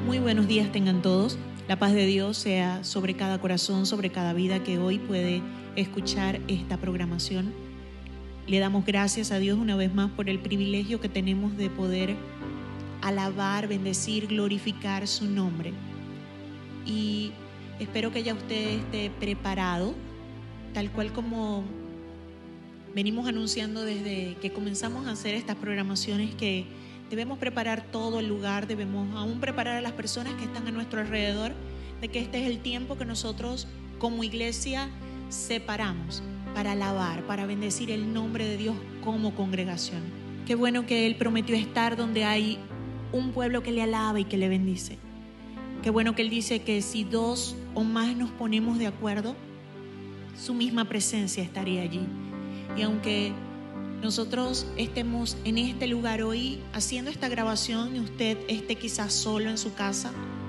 Muy buenos días tengan todos. La paz de Dios sea sobre cada corazón, sobre cada vida que hoy puede escuchar esta programación. Le damos gracias a Dios una vez más por el privilegio que tenemos de poder alabar, bendecir, glorificar su nombre. Y espero que ya usted esté preparado, tal cual como venimos anunciando desde que comenzamos a hacer estas programaciones, que debemos preparar todo el lugar, debemos aún preparar a las personas que están a nuestro alrededor, de que este es el tiempo que nosotros como iglesia separamos para alabar, para bendecir el nombre de Dios como congregación. Qué bueno que Él prometió estar donde hay un pueblo que le alaba y que le bendice. Qué bueno que Él dice que si dos o más nos ponemos de acuerdo, su misma presencia estaría allí. Y aunque nosotros estemos en este lugar hoy haciendo esta grabación y usted esté quizás solo en su casa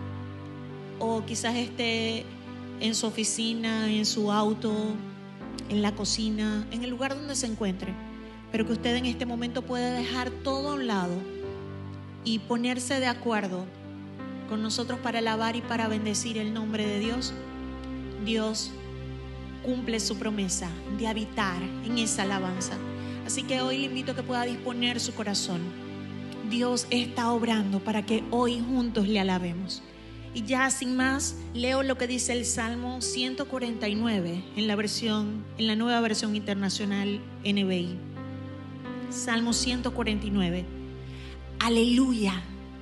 o quizás esté en su oficina, en su auto, en la cocina, en el lugar donde se encuentre, pero que usted en este momento pueda dejar todo a un lado y ponerse de acuerdo con nosotros para alabar y para bendecir el nombre de Dios. Dios cumple su promesa de habitar en esa alabanza. Así que hoy le invito a que pueda disponer su corazón. Dios está obrando para que hoy juntos le alabemos. Y ya sin más, leo lo que dice el Salmo 149 en la nueva versión internacional NBI. Salmo 149. Aleluya.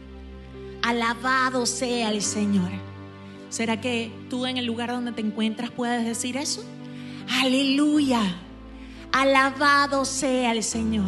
Alabado sea el Señor. ¿Será que tú en el lugar donde te encuentras puedes decir eso? Aleluya. Alabado sea el Señor.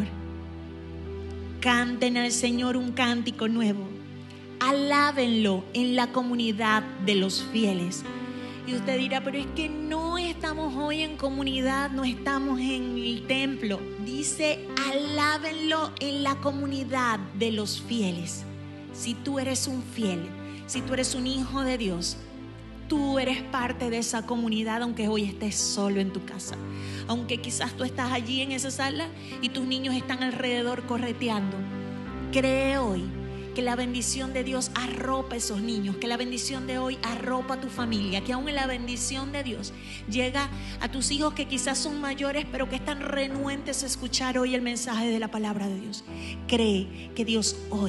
Canten al Señor un cántico nuevo. Alábenlo en la comunidad de los fieles. Y usted dirá, pero es que no estamos hoy en comunidad, no estamos en el templo. Dice, alábenlo en la comunidad de los fieles. Si tú eres un fiel, si tú eres un hijo de Dios, tú eres parte de esa comunidad, aunque hoy estés solo en tu casa. Aunque quizás tú estás allí en esa sala y tus niños están alrededor correteando. Cree hoy que la bendición de Dios arropa a esos niños, que la bendición de hoy arropa a tu familia, que aún en la bendición de Dios llega a tus hijos que quizás son mayores, pero que están renuentes a escuchar hoy el mensaje de la palabra de Dios. Cree que Dios hoy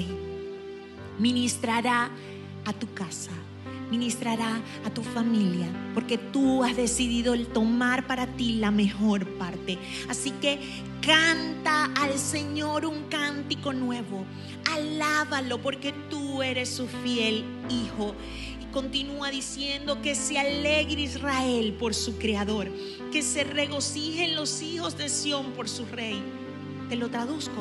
ministrará a tu casa, ministrará a tu familia, porque tú has decidido el tomar para ti la mejor parte. Así que canta al Señor un cántico nuevo, alábalo porque tú eres su fiel hijo. Y continúa diciendo que se alegre Israel por su creador, que se regocijen los hijos de Sión por su rey. Te lo traduzco: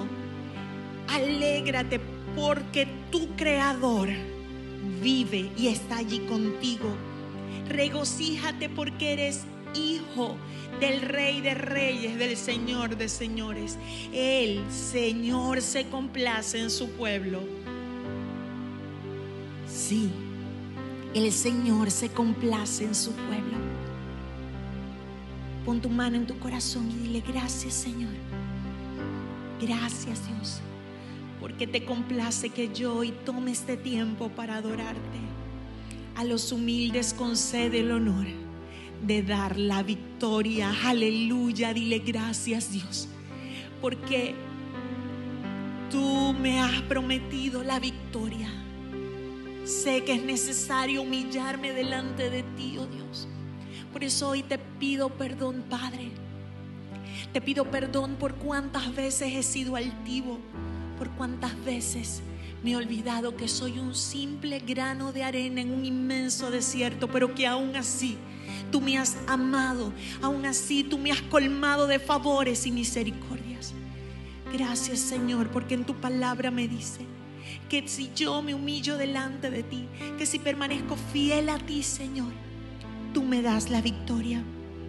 alégrate porque tu creador vive y está allí contigo. Regocíjate porque eres hijo del Rey de Reyes, del Señor de Señores. El Señor se complace en su pueblo. Sí, el Señor se complace en su pueblo. Pon tu mano en tu corazón y dile: gracias, Señor. Gracias, Dios, porque te complace que yo hoy tome este tiempo para adorarte. A los humildes concede el honor de dar la victoria. Aleluya, dile: gracias, Dios, porque tú me has prometido la victoria. Sé que es necesario humillarme delante de ti, oh Dios. Por eso hoy te pido perdón, Padre. Te pido perdón por cuántas veces he sido altivo, por cuántas veces me he olvidado que soy un simple grano de arena en un inmenso desierto, pero que aún así tú me has amado, aún así tú me has colmado de favores y misericordias. Gracias, Señor, porque en tu palabra me dice que si yo me humillo delante de ti, que si permanezco fiel a ti, Señor, tú me das la victoria.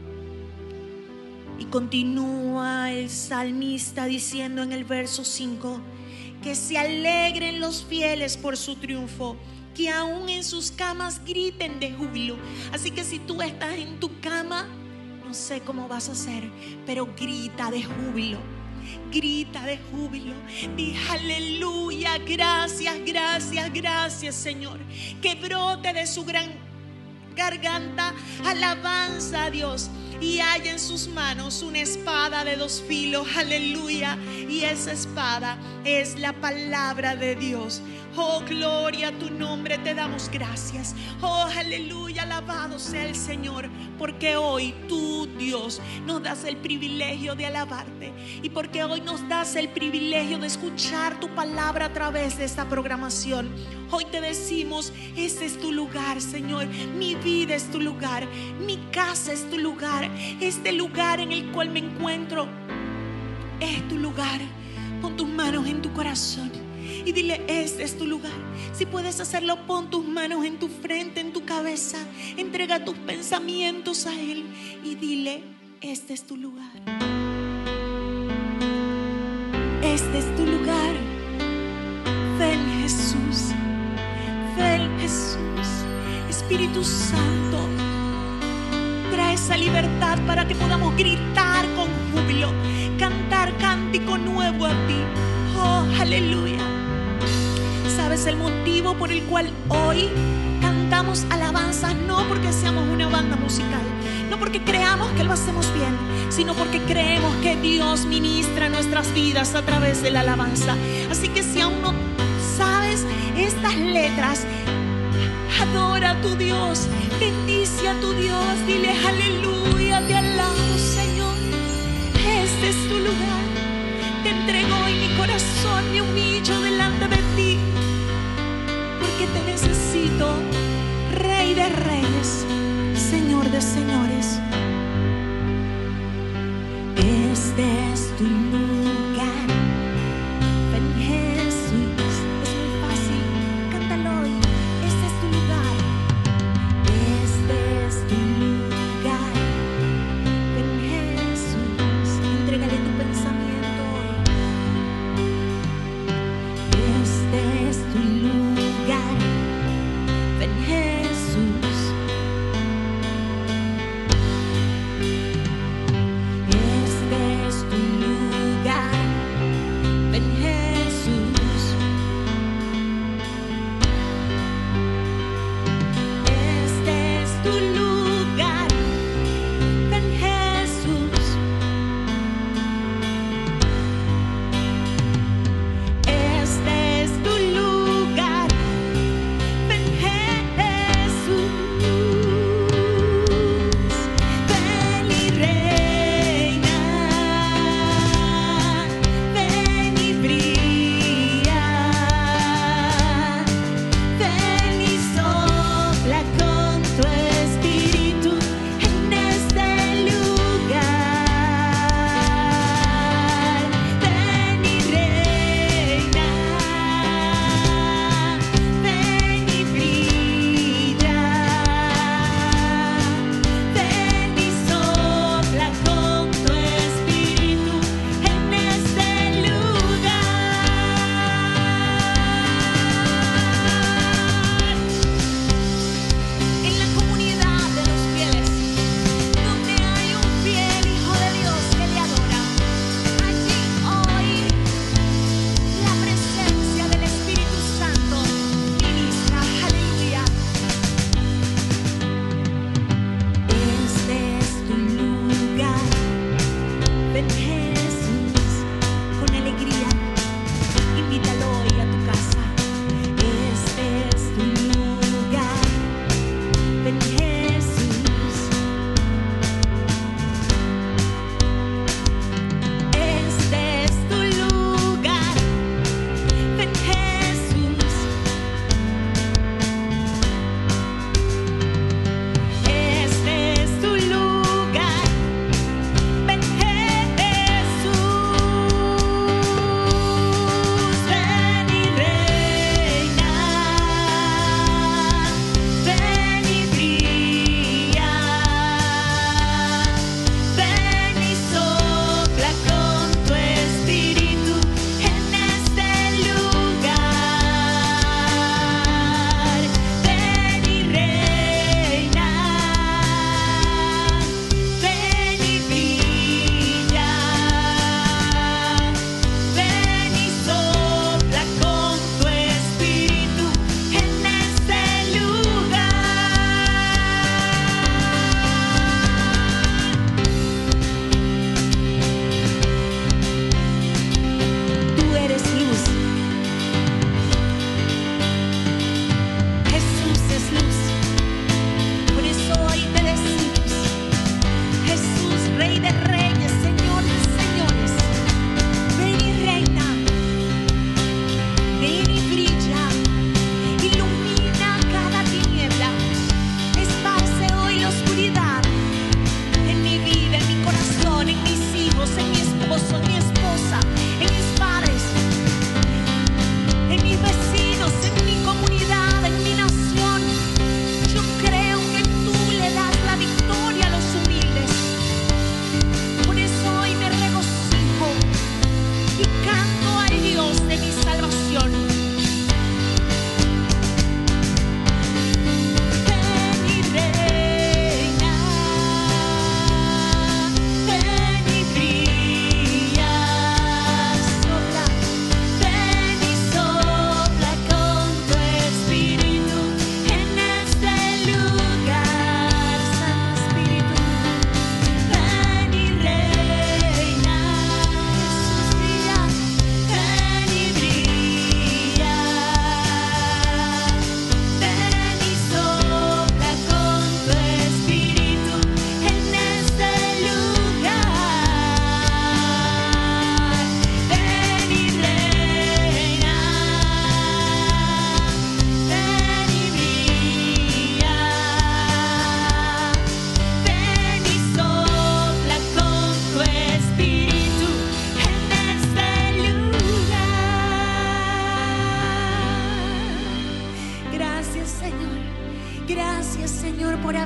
Y continúa el salmista diciendo en el verso 5: que se alegren los fieles por su triunfo, que aún en sus camas griten de júbilo. Así que si tú estás en tu cama, no sé cómo vas a hacer, pero grita de júbilo. grita de júbilo, di aleluya, gracias, gracias, gracias, Señor. Que brote de su gran garganta alabanza a Dios, y haya en sus manos una espada de dos filos, aleluya, y esa espada es la palabra de Dios. Oh, gloria a tu nombre, te damos gracias. Oh, aleluya, alabado sea el Señor, porque hoy tú, Dios, nos das el privilegio de alabarte, y porque hoy nos das el privilegio de escuchar tu palabra a través de esta programación. Hoy te decimos, este es tu lugar, Señor. Mi vida es tu lugar, mi casa es tu lugar, este lugar en el cual me encuentro es tu lugar. Pon tus manos en tu corazón y dile, este es tu lugar. Si puedes hacerlo, pon tus manos en tu frente, en tu cabeza. Entrega tus pensamientos a Él y dile, este es tu lugar. Este es tu lugar. Ven, Jesús. Ven, Jesús. Espíritu Santo, trae esa libertad para que podamos gritar con júbilo, cantar cántico nuevo a ti. Oh, aleluya. ¿Sabes el motivo por el cual hoy cantamos alabanzas? No porque seamos una banda musical, no porque creamos que lo hacemos bien, sino porque creemos que Dios ministra nuestras vidas a través de la alabanza. Así que si aún no sabes estas letras, adora a tu Dios, bendice a tu Dios, dile aleluya, te alabo, Señor. Este es tu lugar. Te entrego hoy mi corazón, me humillo delante de ti, porque te necesito, Rey de reyes, Señor de señores. Este es tu lugar. Ven, Jesús. Es muy fácil, cántalo hoy. Este es tu lugar. Este es tu lugar. Ven, Jesús. Entrégale tu pensamiento hoy.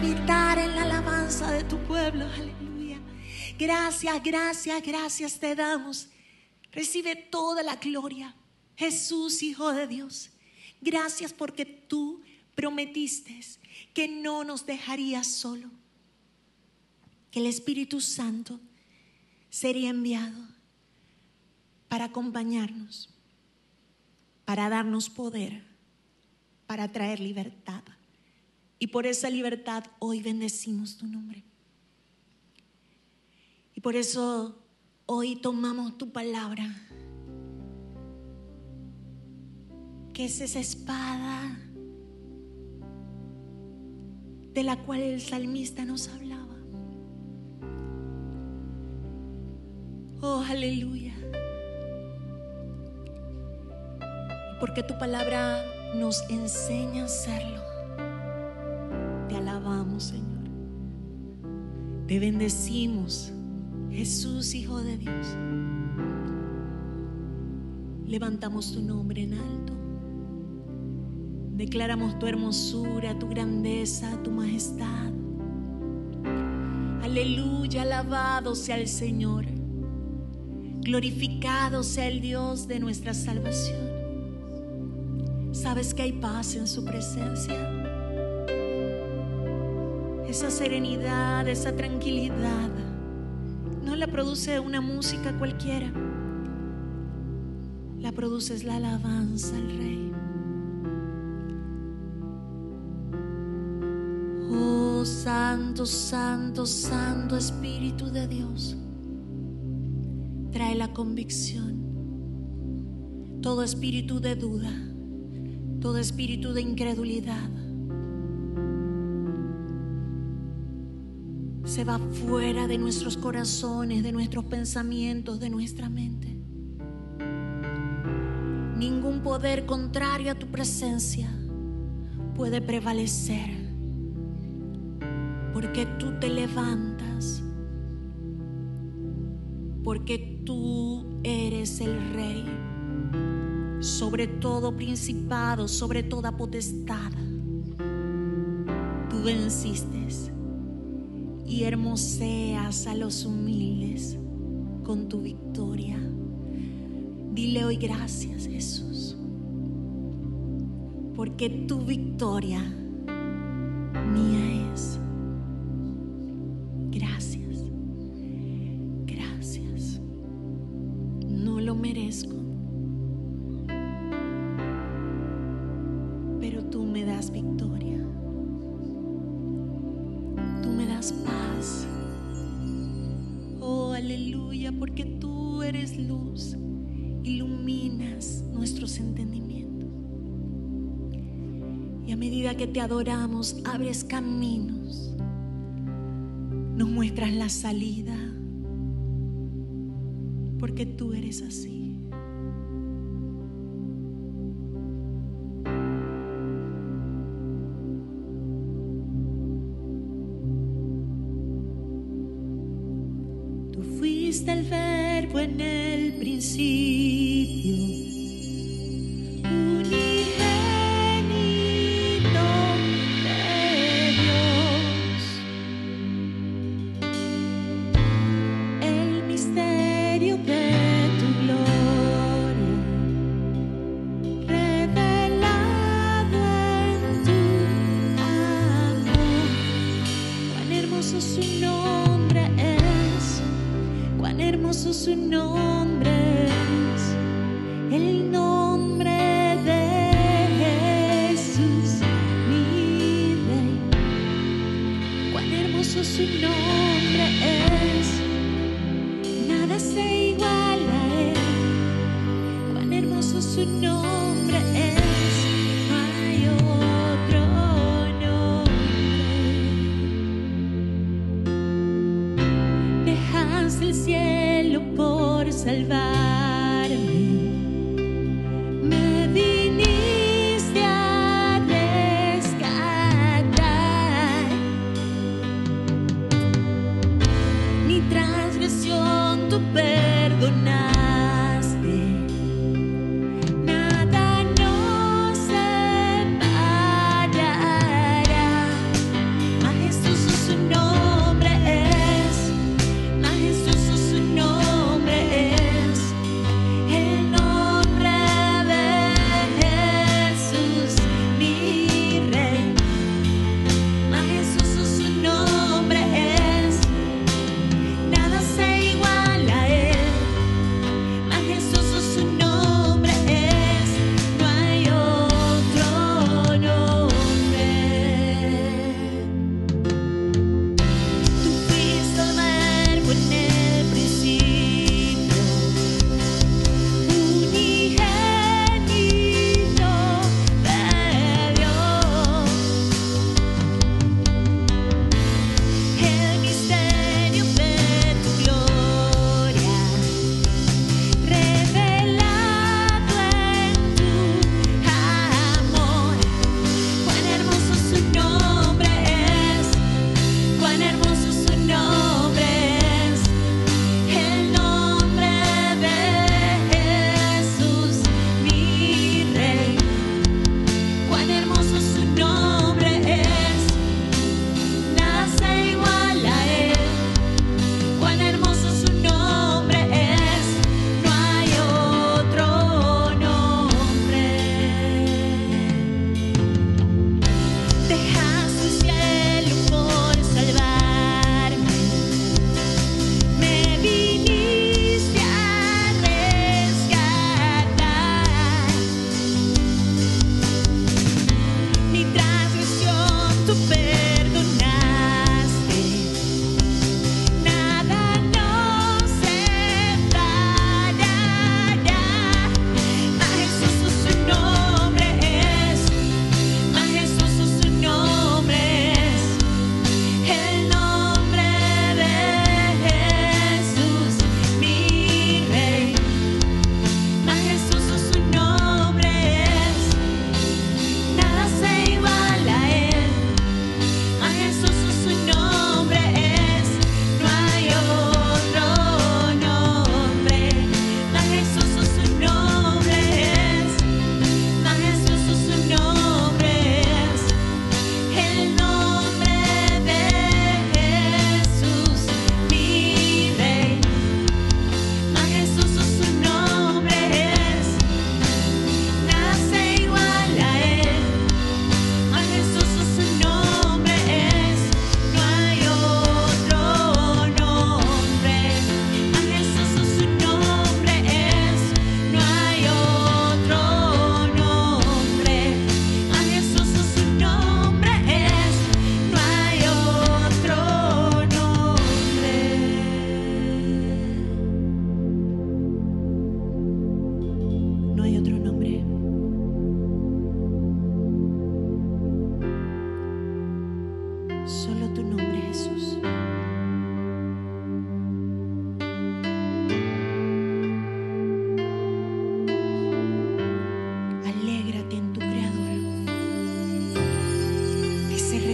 habitar en la alabanza de tu pueblo. Aleluya. Gracias, gracias, gracias te damos. Recibe toda la gloria, Jesús, Hijo de Dios. Gracias porque tú prometiste que no nos dejarías solo, que el Espíritu Santo sería enviado para acompañarnos, para darnos poder, para traer libertad. Y por esa libertad hoy bendecimos tu nombre. Y por eso hoy tomamos tu palabra, que es esa espada de la cual el salmista nos hablaba. Oh, aleluya. Porque tu palabra nos enseña a hacerlo. Te alabamos, Señor. Te bendecimos, Jesús, Hijo de Dios. Levantamos tu nombre en alto. Declaramos tu hermosura, tu grandeza, tu majestad. Aleluya, alabado sea el Señor. Glorificado sea el Dios de nuestra salvación. ¿Sabes que hay paz en su presencia? Esa serenidad, esa tranquilidad no la produce una música cualquiera. La produce es la alabanza al Rey. Oh, santo, santo, santo Espíritu de Dios. Trae la convicción. Todo espíritu de duda, todo espíritu de incredulidad se va fuera de nuestros corazones, de nuestros pensamientos, de nuestra mente. Ningún poder contrario a tu presencia puede prevalecer, porque tú te levantas, porque tú eres el Rey sobre todo principado, sobre toda potestad. Tú venciste y hermoseas a los humildes con tu victoria. Dile hoy gracias, Jesús, porque tu victoria mía es. Gracias, gracias. No lo merezco, pero tú me das victoria. Tú me das paz. Oh, aleluya, porque tú eres luz. Iluminas nuestros entendimientos. Y a medida que te adoramos, abres caminos. Nos muestras la salida. Porque tú eres así. Fuiste el verbo en el principio, unigénito de Dios. El misterio de tu gloria, revelado en tu amor. Cuán hermoso su nombre es. Cuán hermoso su nombre es, el nombre de Jesús, mi Rey. Cuán hermoso su nombre es, nada se iguala a él. Cuán hermoso su nombre es, no hay otro nombre. Dejaste el cielo por salvarme, me viniste a rescatar. Mi transgresión tú perdonaste, nada nos separará. Majestad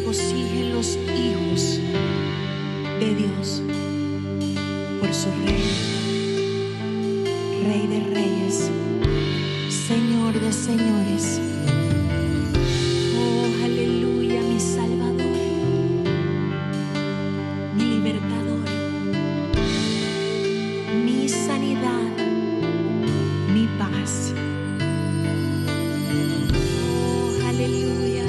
regocijen los hijos de Dios por su Rey, Rey de reyes, Señor de señores. Oh, aleluya, mi Salvador, mi libertador, mi sanidad, mi paz. Oh, aleluya.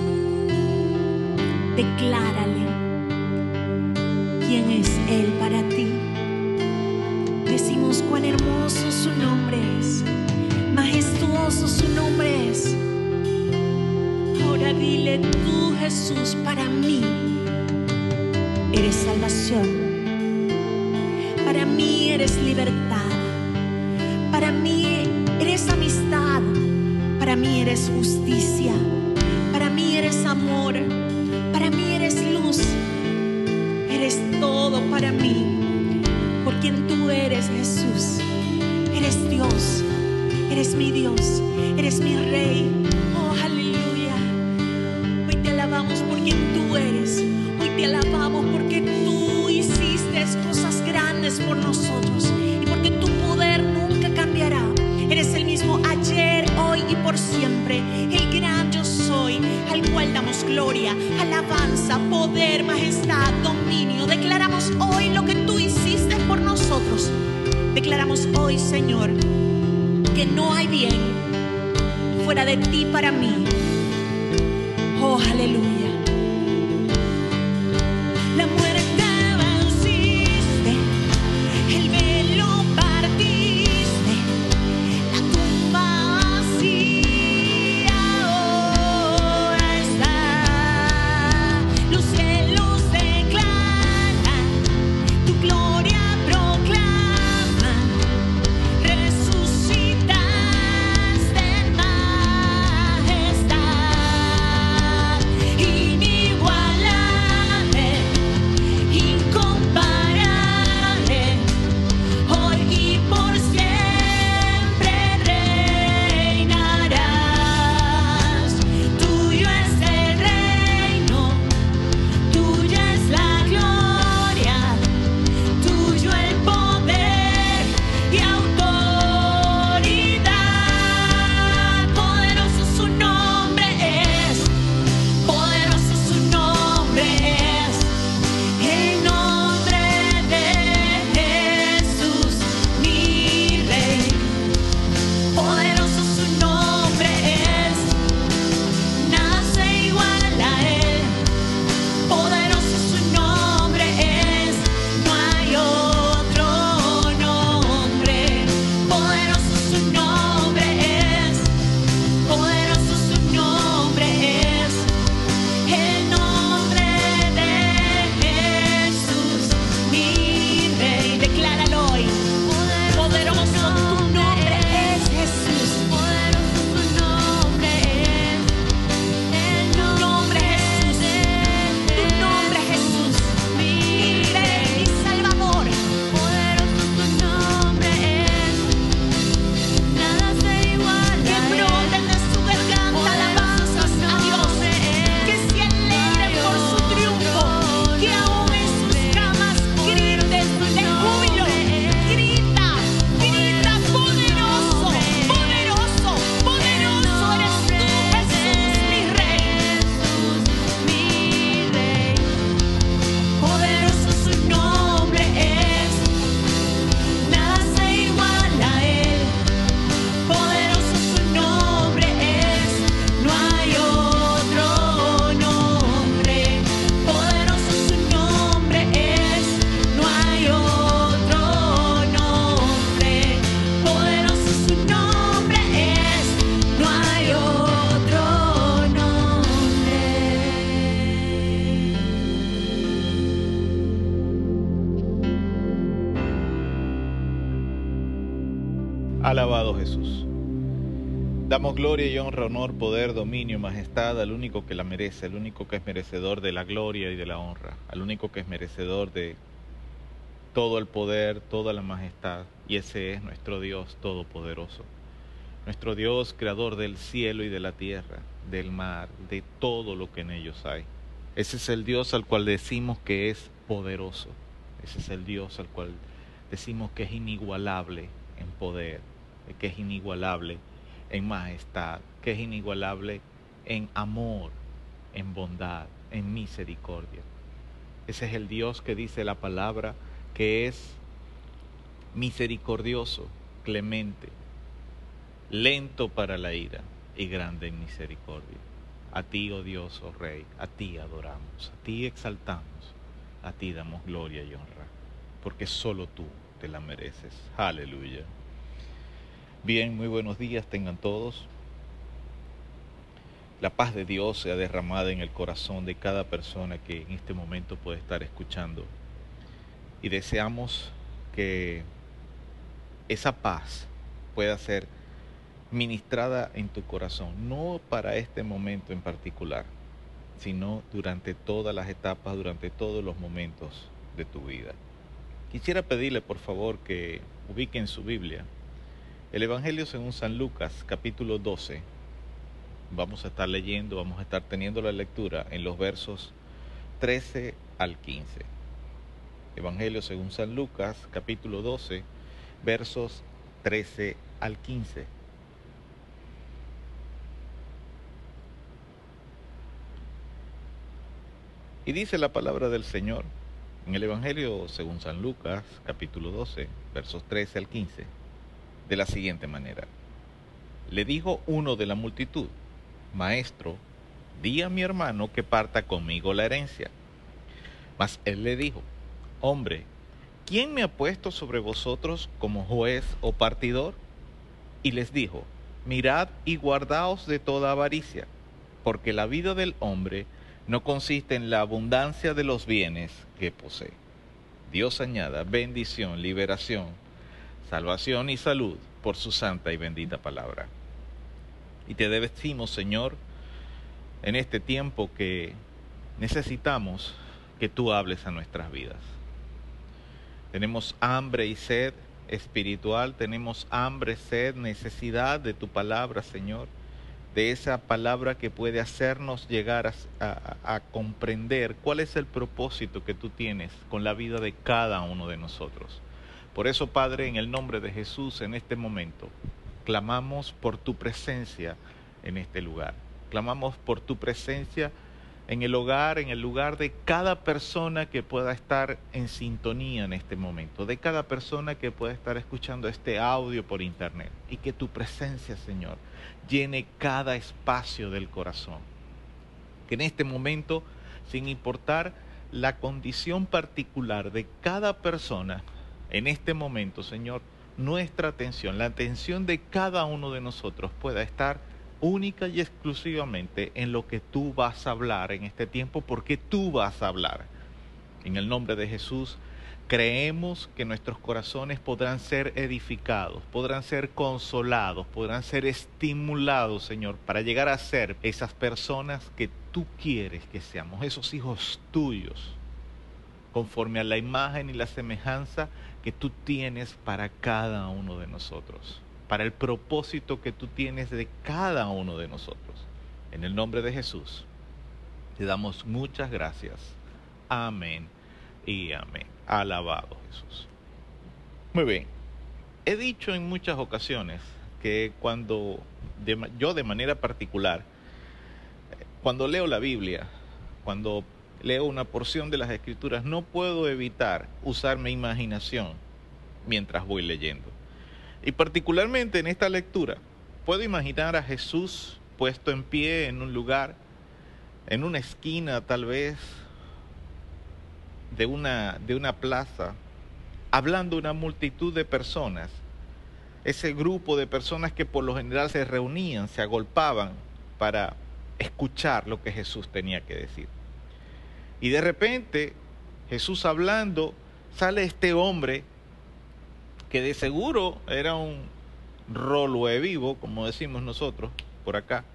Declárale quién es Él para ti. Decimos cuán hermoso su nombre es, majestuoso su nombre es. Ahora dile tú, Jesús, para mí eres salvación, para mí eres libertad, para mí eres amistad, para mí eres justicia, para mí eres amor, para mí eres luz, eres todo para mí, por quien tú eres, Jesús. Eres Dios, eres mi Dios, eres mi Rey. Oh, aleluya. Hoy te alabamos por quien tú eres. Hoy te alabamos porque tú hiciste cosas grandes por nosotros y porque tu poder nunca cambiará. Eres el mismo ayer, hoy y por siempre. El gran yo soy, al cual damos gloria, alabanza, poder, majestad, dominio. Declaramos hoy lo que tú hiciste por nosotros. Declaramos hoy, Señor, que no hay bien fuera de ti para mí. Oh, aleluya. La muerte venciste, el velo partiste, la tumba vacía ahora está. Los cielos declaran, tu gloria proclama. Alabado Jesús. Damos gloria y honra, honor, poder, dominio, majestad al único que la merece, al único que es merecedor de la gloria y de la honra, al único que es merecedor de todo el poder, toda la majestad, y ese es nuestro Dios todopoderoso, nuestro Dios creador del cielo y de la tierra, del mar, de todo lo que en ellos hay. Ese es el Dios al cual decimos que es poderoso. Ese es el Dios al cual decimos que es inigualable en poder, que es inigualable en majestad, que es inigualable en amor, en bondad, en misericordia. Ese es el Dios que dice la palabra que es misericordioso, clemente, lento para la ira y grande en misericordia. A ti, oh Dios, oh Rey, a ti adoramos, a ti exaltamos, a ti damos gloria y honra, porque solo tú te la mereces. Aleluya. Bien, muy buenos días tengan todos. La paz de Dios sea derramada en el corazón de cada persona que en este momento puede estar escuchando. Y deseamos que esa paz pueda ser ministrada en tu corazón, no para este momento en particular, sino durante todas las etapas, durante todos los momentos de tu vida. Quisiera pedirle por favor que ubiquen su Biblia el Evangelio según San Lucas, capítulo 12. Vamos a estar leyendo, vamos a estar teniendo la lectura en los versos 13 al 15. Evangelio según San Lucas, capítulo 12, versos 13 al 15. Y dice la palabra del Señor en el Evangelio según San Lucas, capítulo 12, versos 13 al 15, de la siguiente manera. Le dijo uno de la multitud: Maestro, di a mi hermano que parta conmigo la herencia. Mas él le dijo: Hombre, ¿quién me ha puesto sobre vosotros como juez o partidor? Y les dijo: Mirad y guardaos de toda avaricia, porque la vida del hombre no consiste en la abundancia de los bienes que posee. Dios añada bendición, liberación, salvación y salud por su santa y bendita palabra. Y te decimos, Señor, en este tiempo que necesitamos que tú hables a nuestras vidas. Tenemos hambre y sed espiritual, tenemos hambre, sed, necesidad de tu palabra, Señor, de esa palabra que puede hacernos llegar a comprender cuál es el propósito que tú tienes con la vida de cada uno de nosotros. Por eso, Padre, en el nombre de Jesús, en este momento, clamamos por tu presencia en este lugar. Clamamos por tu presencia en el hogar, en el lugar de cada persona que pueda estar en sintonía en este momento, de cada persona que pueda estar escuchando este audio por internet, y que tu presencia, Señor, llene cada espacio del corazón. Que en este momento, sin importar la condición particular de cada persona, en este momento, Señor, nuestra atención, la atención de cada uno de nosotros pueda estar única y exclusivamente en lo que tú vas a hablar en este tiempo, porque tú vas a hablar. En el nombre de Jesús, creemos que nuestros corazones podrán ser edificados, podrán ser consolados, podrán ser estimulados, Señor, para llegar a ser esas personas que tú quieres que seamos, esos hijos tuyos, conforme a la imagen y la semejanza que tú tienes para cada uno de nosotros, para el propósito que tú tienes de cada uno de nosotros. En el nombre de Jesús, te damos muchas gracias. Amén y amén. Alabado Jesús. Muy bien. He dicho en muchas ocasiones que yo de manera particular, cuando leo la Biblia, cuando leo una porción de las Escrituras, no puedo evitar usar mi imaginación mientras voy leyendo. Y particularmente en esta lectura, puedo imaginar a Jesús puesto en pie en un lugar, en una esquina tal vez, de una plaza, hablando a una multitud de personas. Ese grupo de personas que por lo general se reunían, se agolpaban para escuchar lo que Jesús tenía que decir. Y de repente, Jesús hablando, sale este hombre que de seguro era un rolohue vivo, como decimos nosotros por acá.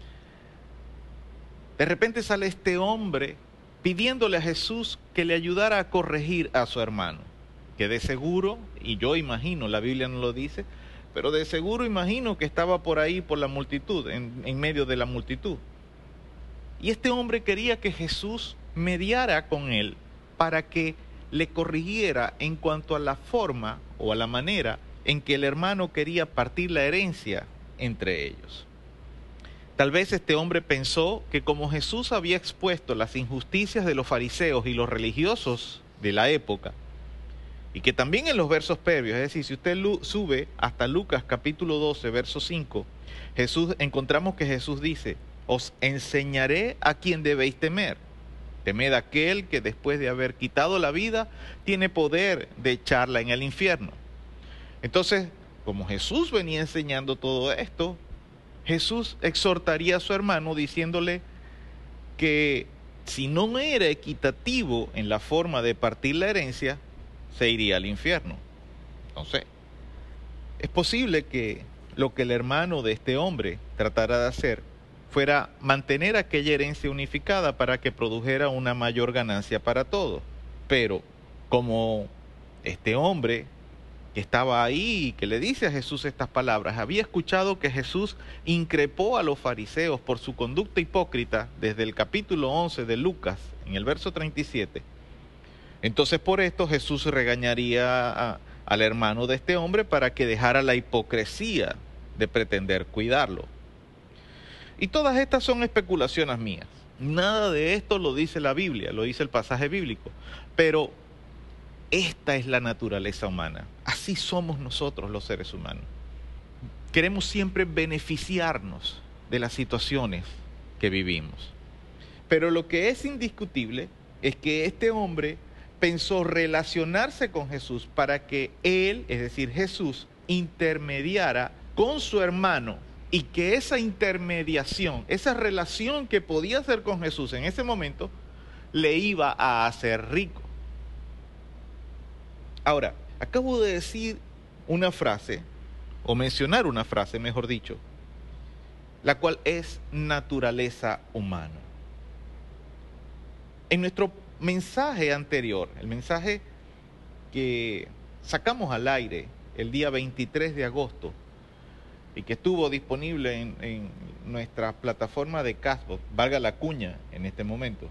De repente sale este hombre pidiéndole a Jesús que le ayudara a corregir a su hermano, que de seguro, y yo imagino, la Biblia no lo dice, pero de seguro imagino que estaba por ahí por la multitud, en medio de la multitud. Y este hombre quería que Jesús mediara con él para que le corrigiera en cuanto a la forma o a la manera en que el hermano quería partir la herencia entre ellos. Tal vez este hombre pensó que como Jesús había expuesto las injusticias de los fariseos y los religiosos de la época, y que también en los versos previos, es decir, si usted sube hasta Lucas capítulo 12, verso 5, encontramos que Jesús dice: os enseñaré a quién debéis temer. Temed a aquel que después de haber quitado la vida tiene poder de echarla en el infierno. Entonces, como Jesús venía enseñando todo esto, Jesús exhortaría a su hermano diciéndole que si no era equitativo en la forma de partir la herencia, se iría al infierno. Entonces, es posible que lo que el hermano de este hombre tratara de hacer fuera mantener aquella herencia unificada para que produjera una mayor ganancia para todos. Pero como este hombre que estaba ahí y que le dice a Jesús estas palabras, había escuchado que Jesús increpó a los fariseos por su conducta hipócrita desde el capítulo 11 de Lucas, en el verso 37. Entonces por esto Jesús regañaría al hermano de este hombre para que dejara la hipocresía de pretender cuidarlo. Y todas estas son especulaciones mías. Nada de esto lo dice la Biblia, lo dice el pasaje bíblico. Pero esta es la naturaleza humana. Así somos nosotros los seres humanos. Queremos siempre beneficiarnos de las situaciones que vivimos. Pero lo que es indiscutible es que este hombre pensó relacionarse con Jesús para que él, es decir, Jesús, intermediara con su hermano, y que esa intermediación, esa relación que podía hacer con Jesús en ese momento, le iba a hacer rico. Ahora, acabo de decir una frase, o mencionar una frase, mejor dicho, la cual es naturaleza humana. En nuestro mensaje anterior, el mensaje que sacamos al aire el día 23 de agosto, y que estuvo disponible en nuestra plataforma de Castbox, valga la cuña en este momento,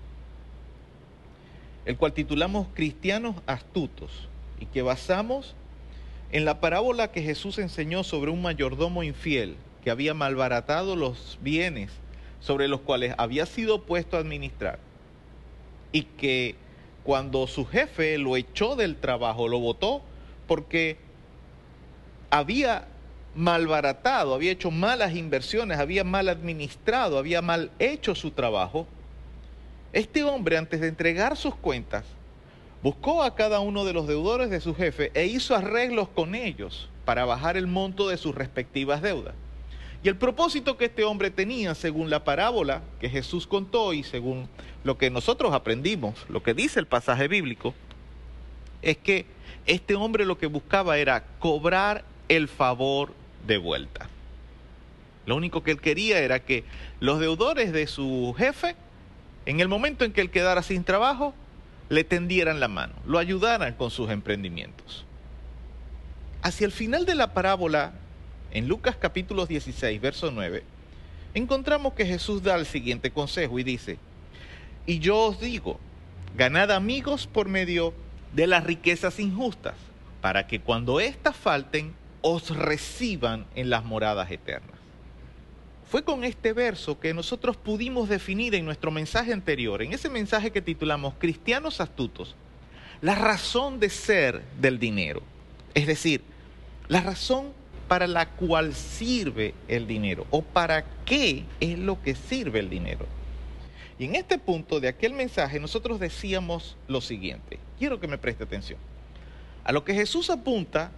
el cual titulamos Cristianos Astutos, y que basamos en la parábola que Jesús enseñó sobre un mayordomo infiel que había malbaratado los bienes sobre los cuales había sido puesto a administrar, y que cuando su jefe lo echó del trabajo, lo botó porque había malbaratado, había hecho malas inversiones, había mal administrado, había mal hecho su trabajo. Este hombre, antes de entregar sus cuentas, buscó a cada uno de los deudores de su jefe e hizo arreglos con ellos para bajar el monto de sus respectivas deudas. Y el propósito que este hombre tenía, según la parábola que Jesús contó y según lo que nosotros aprendimos, lo que dice el pasaje bíblico, es que este hombre lo que buscaba era cobrar el favor de vuelta. Lo único que él quería era que los deudores de su jefe, en el momento en que él quedara sin trabajo, le tendieran la mano, lo ayudaran con sus emprendimientos. Hacia el final de la parábola, en Lucas capítulo 16, verso 9, encontramos que Jesús da el siguiente consejo y dice: y yo os digo, ganad amigos por medio de las riquezas injustas, para que cuando éstas falten, os reciban en las moradas eternas. Fue con este verso que nosotros pudimos definir en nuestro mensaje anterior, en ese mensaje que titulamos Cristianos Astutos, la razón de ser del dinero. Es decir, la razón para la cual sirve el dinero, o para qué es lo que sirve el dinero. Y en este punto de aquel mensaje nosotros decíamos lo siguiente, quiero que me preste atención. A lo que Jesús apunta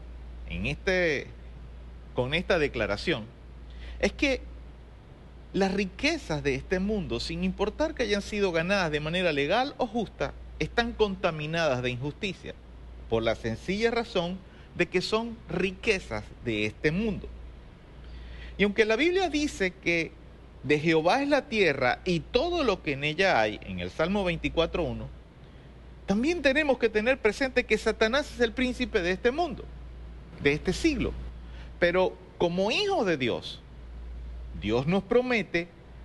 con esta declaración es que las riquezas de este mundo, sin importar que hayan sido ganadas de manera legal o justa, están contaminadas de injusticia, por la sencilla razón de que son riquezas de este mundo. Y aunque la Biblia dice que de Jehová es la tierra y todo lo que en ella hay, en el Salmo 24:1, también tenemos que tener presente que Satanás es el príncipe de este mundo, de este siglo. Pero como hijos de Dios, Dios nos promete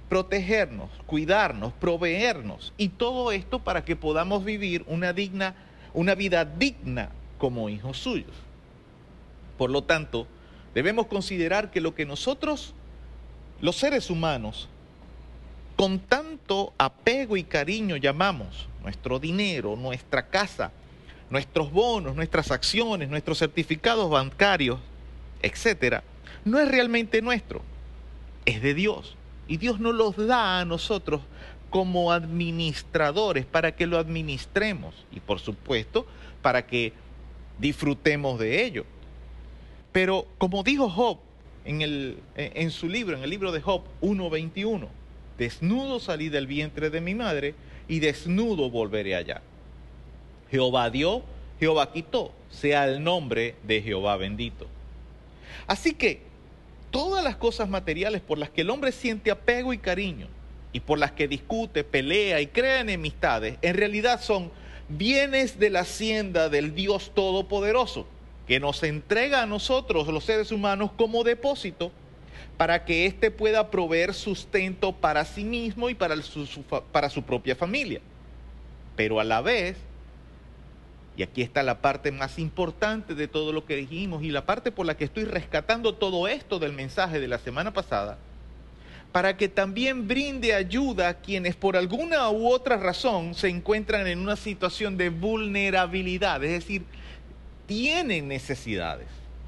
protegernos, cuidarnos, proveernos. Y todo esto para que podamos vivir una vida digna como hijos suyos. Por lo tanto, debemos considerar que lo que nosotros, los seres humanos, con tanto apego y cariño llamamos nuestro dinero, nuestra casa, nuestros bonos, nuestras acciones, nuestros certificados bancarios, etcétera, no es realmente nuestro, es de Dios. Y Dios nos los da a nosotros como administradores para que lo administremos y, por supuesto, para que disfrutemos de ello. Pero como dijo Job en su libro, en el libro de Job 1:21, desnudo salí del vientre de mi madre y desnudo volveré allá. Jehová dio, Jehová quitó, sea el nombre de Jehová bendito. Así que todas las cosas materiales por las que el hombre siente apego y cariño y por las que discute, pelea y crea enemistades, en realidad son bienes de la hacienda del Dios Todopoderoso, que nos entrega a nosotros, los seres humanos, como depósito para que éste pueda proveer sustento para sí mismo y para su propia familia. Pero a la vez, y aquí está la parte más importante de todo lo que dijimos y la parte por la que estoy rescatando todo esto del mensaje de la semana pasada, para que también brinde ayuda a quienes por alguna u otra razón se encuentran en una situación de vulnerabilidad, es decir, tienen necesidades.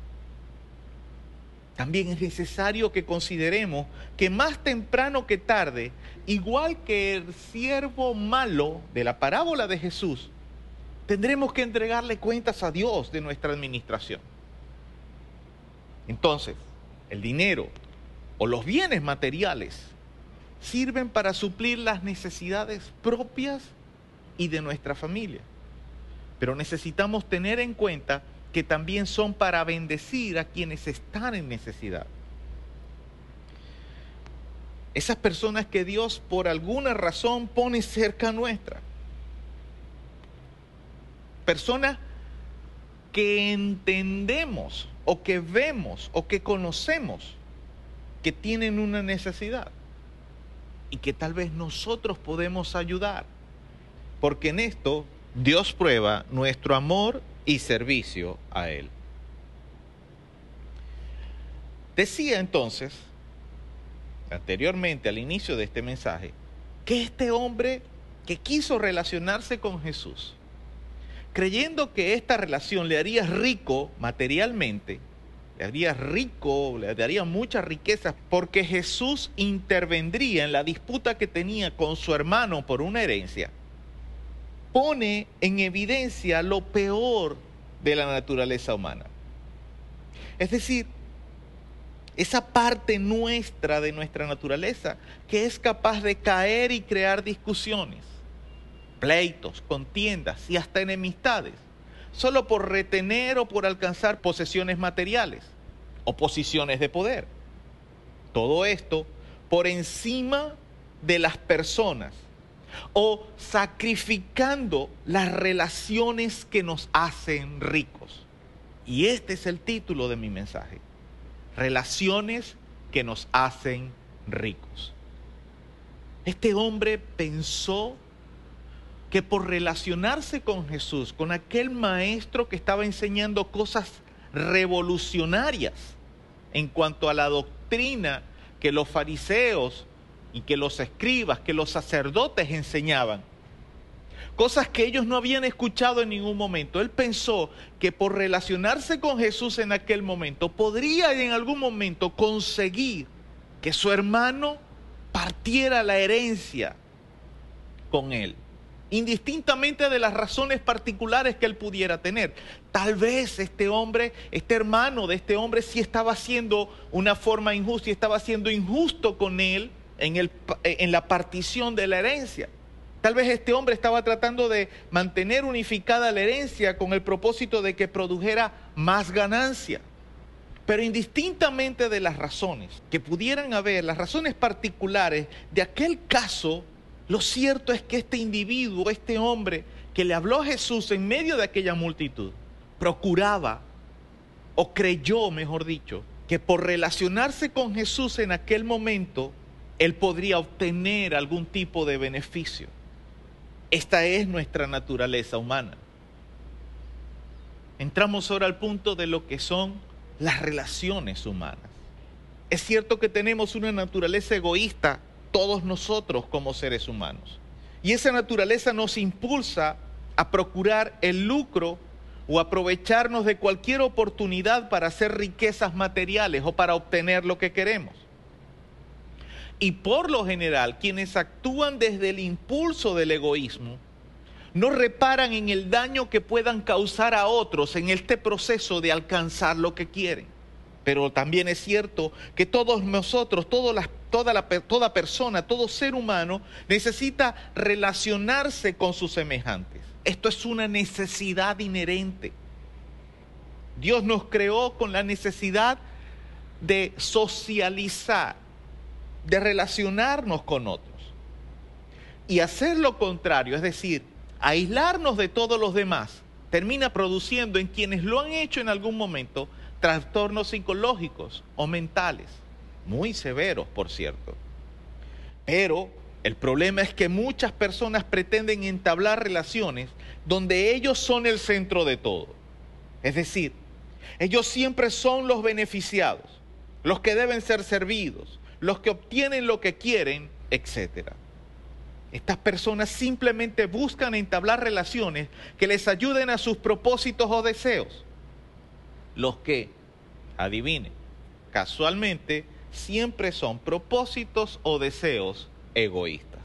También es necesario que consideremos que más temprano que tarde, igual que el siervo malo de la parábola de Jesús, tendremos que entregarle cuentas a Dios de nuestra administración. Entonces, el dinero o los bienes materiales sirven para suplir las necesidades propias y de nuestra familia. Pero necesitamos tener en cuenta que también son para bendecir a quienes están en necesidad. Esas personas que Dios por alguna razón pone cerca nuestra. Personas que entendemos o que vemos o que conocemos que tienen una necesidad y que tal vez nosotros podemos ayudar, porque en esto Dios prueba nuestro amor y servicio a Él. Decía entonces, anteriormente al inicio de este mensaje, que este hombre que quiso relacionarse con Jesús, creyendo que esta relación le haría rico materialmente, le daría muchas riquezas, porque Jesús intervendría en la disputa que tenía con su hermano por una herencia, pone en evidencia lo peor de la naturaleza humana. Es decir, esa parte nuestra de nuestra naturaleza que es capaz de caer y crear discusiones, pleitos, contiendas y hasta enemistades, solo por retener o por alcanzar posesiones materiales o posiciones de poder. Todo esto por encima de las personas o sacrificando las relaciones que nos hacen ricos. Y este es el título de mi mensaje: relaciones que nos hacen ricos. Este hombre pensó que por relacionarse con Jesús, con aquel maestro que estaba enseñando cosas revolucionarias en cuanto a la doctrina que los fariseos y que los escribas, que los sacerdotes enseñaban, cosas que ellos no habían escuchado en ningún momento. Él pensó que por relacionarse con Jesús en aquel momento, podría en algún momento conseguir que su hermano partiera la herencia con él, indistintamente de las razones particulares que él pudiera tener. Tal vez este hermano de este hombre sí estaba haciendo una forma injusta y estaba siendo injusto con él en la partición de la herencia. Tal vez este hombre estaba tratando de mantener unificada la herencia con el propósito de que produjera más ganancia. Pero indistintamente de las razones que pudieran haber, las razones particulares de aquel caso, lo cierto es que este individuo, este hombre que le habló a Jesús en medio de aquella multitud, procuraba, o creyó, mejor dicho, que por relacionarse con Jesús en aquel momento, él podría obtener algún tipo de beneficio. Esta es nuestra naturaleza humana. Entramos ahora al punto de lo que son las relaciones humanas. Es cierto que tenemos una naturaleza egoísta, todos nosotros como seres humanos. Y esa naturaleza nos impulsa a procurar el lucro o aprovecharnos de cualquier oportunidad para hacer riquezas materiales o para obtener lo que queremos. Y por lo general, quienes actúan desde el impulso del egoísmo no reparan en el daño que puedan causar a otros en este proceso de alcanzar lo que quieren. Pero también es cierto que todos nosotros, toda persona, todo ser humano necesita relacionarse con sus semejantes. Esto es una necesidad inherente. Dios nos creó con la necesidad de socializar, de relacionarnos con otros. Y hacer lo contrario, es decir, aislarnos de todos los demás, termina produciendo en quienes lo han hecho en algún momento trastornos psicológicos o mentales, muy severos, por cierto. Pero el problema es que muchas personas pretenden entablar relaciones donde ellos son el centro de todo. Es decir, ellos siempre son los beneficiados, los que deben ser servidos, los que obtienen lo que quieren, etc. Estas personas simplemente buscan entablar relaciones que les ayuden a sus propósitos o deseos. Los que, adivinen, casualmente siempre son propósitos o deseos egoístas.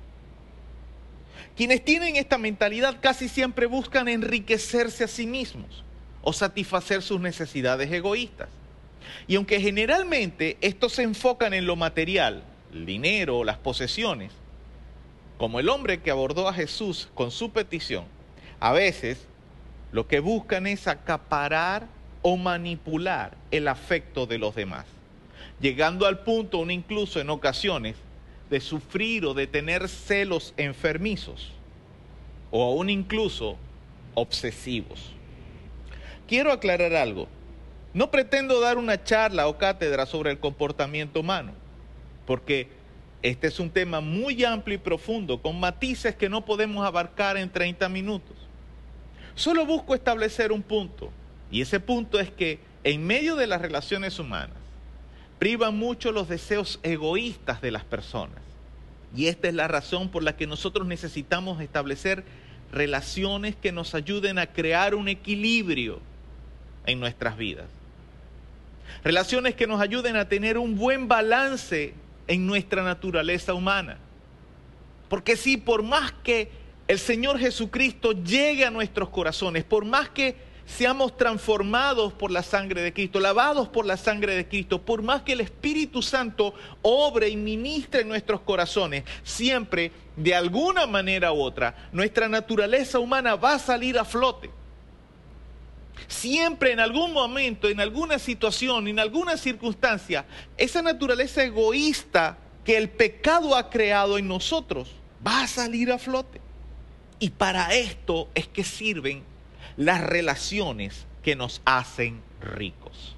Quienes tienen esta mentalidad casi siempre buscan enriquecerse a sí mismos o satisfacer sus necesidades egoístas. Y aunque generalmente estos se enfocan en lo material, el dinero o las posesiones, como el hombre que abordó a Jesús con su petición, a veces lo que buscan es acaparar o manipular el afecto de los demás, llegando al punto, incluso en ocasiones, de sufrir o de tener celos enfermizos, o aún incluso obsesivos. Quiero aclarar algo. No pretendo dar una charla o cátedra sobre el comportamiento humano, porque este es un tema muy amplio y profundo, con matices que no podemos abarcar en 30 minutos. Solo busco establecer un punto, y ese punto es que en medio de las relaciones humanas privan mucho los deseos egoístas de las personas. Y esta es la razón por la que nosotros necesitamos establecer relaciones que nos ayuden a crear un equilibrio en nuestras vidas. Relaciones que nos ayuden a tener un buen balance en nuestra naturaleza humana. Porque sí, por más que el Señor Jesucristo llegue a nuestros corazones, por más que seamos transformados por la sangre de Cristo, lavados por la sangre de Cristo, por más que el Espíritu Santo obre y ministre en nuestros corazones, siempre, de alguna manera u otra, nuestra naturaleza humana va a salir a flote. Siempre en algún momento, en alguna situación, en alguna circunstancia, esa naturaleza egoísta que el pecado ha creado en nosotros va a salir a flote. Y para esto es que sirven las relaciones que nos hacen ricos.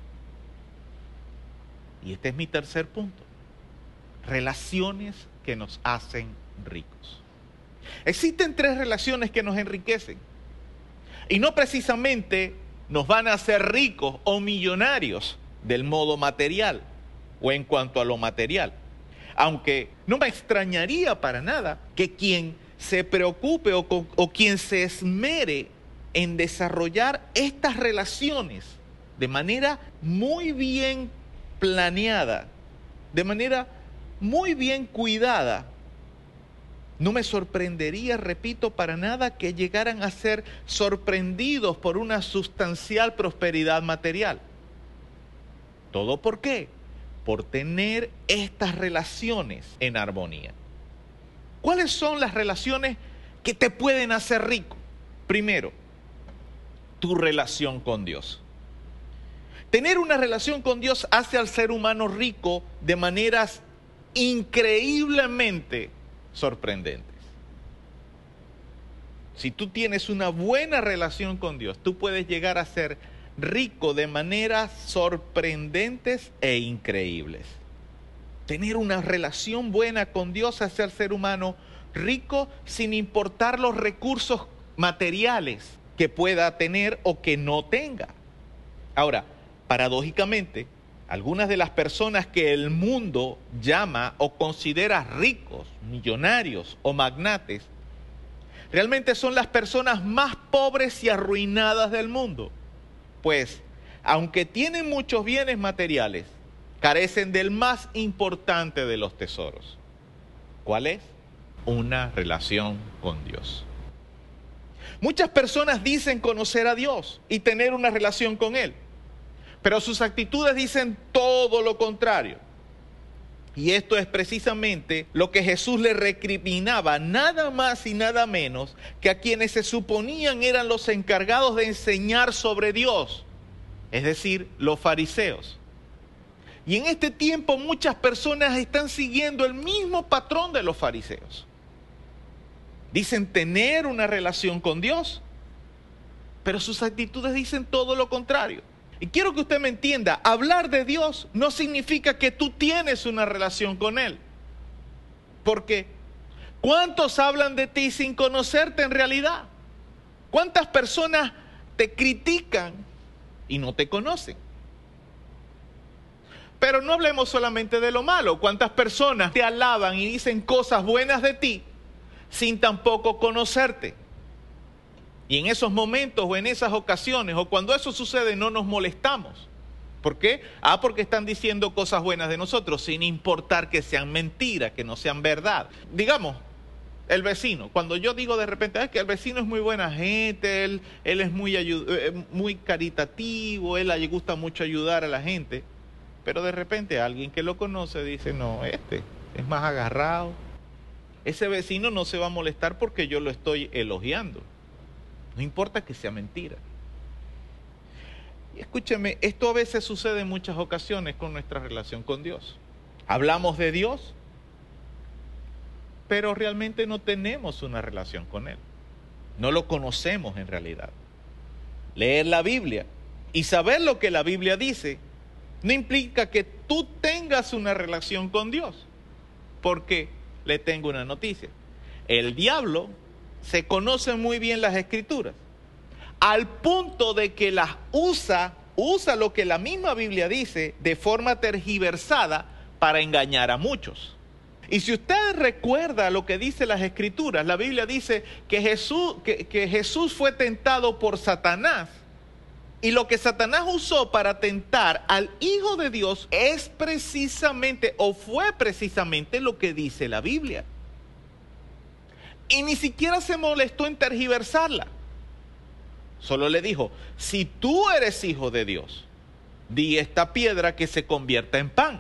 Y este es mi tercer punto. Relaciones que nos hacen ricos. Existen 3 relaciones que nos enriquecen. Y no precisamente nos van a hacer ricos o millonarios del modo material o en cuanto a lo material. Aunque no me extrañaría para nada que quien se preocupe o quien se esmere en desarrollar estas relaciones de manera muy bien planeada, de manera muy bien cuidada, no me sorprendería, repito, para nada que llegaran a ser sorprendidos por una sustancial prosperidad material. ¿Todo por qué? Por tener estas relaciones en armonía. ¿Cuáles son las relaciones que te pueden hacer rico? Primero, tu relación con Dios. Tener una relación con Dios hace al ser humano rico de maneras increíblemente sorprendentes. Si tú tienes una buena relación con Dios, tú puedes llegar a ser rico de maneras sorprendentes e increíbles. Tener una relación buena con Dios hace al ser humano rico sin importar los recursos materiales que pueda tener o que no tenga. Ahora, paradójicamente, algunas de las personas que el mundo llama o considera ricos, millonarios o magnates, realmente son las personas más pobres y arruinadas del mundo. Pues, aunque tienen muchos bienes materiales, carecen del más importante de los tesoros. ¿Cuál es? Una relación con Dios. Muchas personas dicen conocer a Dios y tener una relación con Él, pero sus actitudes dicen todo lo contrario. Y esto es precisamente lo que Jesús le recriminaba, nada más y nada menos que a quienes se suponían eran los encargados de enseñar sobre Dios, es decir, los fariseos. Y en este tiempo muchas personas están siguiendo el mismo patrón de los fariseos. Dicen tener una relación con Dios, pero sus actitudes dicen todo lo contrario. Y quiero que usted me entienda, hablar de Dios no significa que tú tienes una relación con Él. Porque ¿cuántos hablan de ti sin conocerte en realidad? ¿Cuántas personas te critican y no te conocen? Pero no hablemos solamente de lo malo. ¿Cuántas personas te alaban y dicen cosas buenas de ti sin tampoco conocerte? Y en esos momentos o en esas ocasiones o cuando eso sucede no nos molestamos. ¿Por qué? Porque están diciendo cosas buenas de nosotros sin importar que sean mentiras, que no sean verdad. Digamos, el vecino. Cuando yo digo de repente que el vecino es muy buena gente, él es muy caritativo, él le gusta mucho ayudar a la gente. Pero de repente alguien que lo conoce dice, no, este es más agarrado. Ese vecino no se va a molestar porque yo lo estoy elogiando. No importa que sea mentira. Y escúcheme, esto a veces sucede en muchas ocasiones con nuestra relación con Dios. Hablamos de Dios, pero realmente no tenemos una relación con Él. No lo conocemos en realidad. Leer la Biblia y saber lo que la Biblia dice no implica que tú tengas una relación con Dios. Porque le tengo una noticia. El diablo se conoce muy bien las Escrituras, al punto de que las usa lo que la misma Biblia dice de forma tergiversada para engañar a muchos. Y si usted recuerda lo que dice las Escrituras, la Biblia dice que Jesús fue tentado por Satanás. Y lo que Satanás usó para tentar al Hijo de Dios es precisamente, o fue precisamente lo que dice la Biblia. Y ni siquiera se molestó en tergiversarla. Solo le dijo, si tú eres hijo de Dios, di esta piedra que se convierta en pan.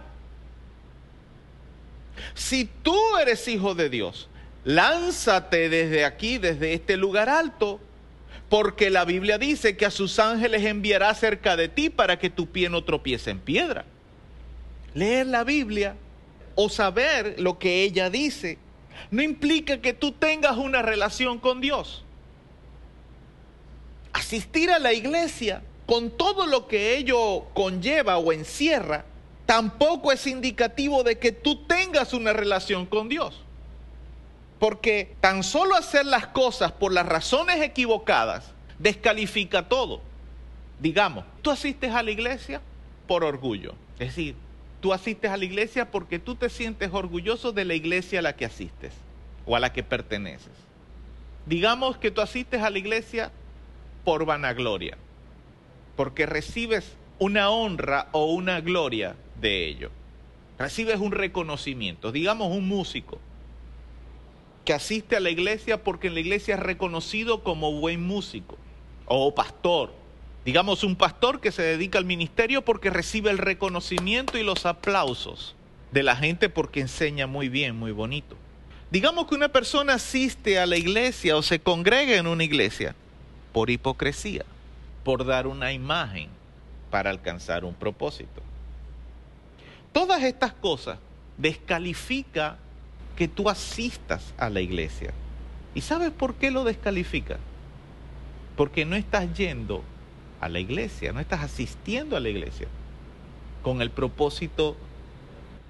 Si tú eres hijo de Dios, lánzate desde aquí, desde este lugar alto, porque la Biblia dice que a sus ángeles enviará cerca de ti para que tu pie no tropiece en piedra. Leer la Biblia o saber lo que ella dice no implica que tú tengas una relación con Dios. Asistir a la iglesia con todo lo que ello conlleva o encierra tampoco es indicativo de que tú tengas una relación con Dios. Porque tan solo hacer las cosas por las razones equivocadas descalifica todo. Digamos, tú asistes a la iglesia por orgullo. Es decir, tú asistes a la iglesia porque tú te sientes orgulloso de la iglesia a la que asistes o a la que perteneces. Digamos que tú asistes a la iglesia por vanagloria, porque recibes una honra o una gloria de ello. Recibes un reconocimiento. Digamos un músico que asiste a la iglesia porque en la iglesia es reconocido como buen músico, o pastor. Digamos un pastor que se dedica al ministerio porque recibe el reconocimiento y los aplausos de la gente porque enseña muy bien, muy bonito. Digamos que una persona asiste a la iglesia o se congrega en una iglesia por hipocresía, por dar una imagen para alcanzar un propósito. Todas estas cosas descalifican que tú asistas a la iglesia. ¿Y sabes por qué lo descalifica? Porque no estás yendo a la iglesia, no estás asistiendo a la iglesia con el propósito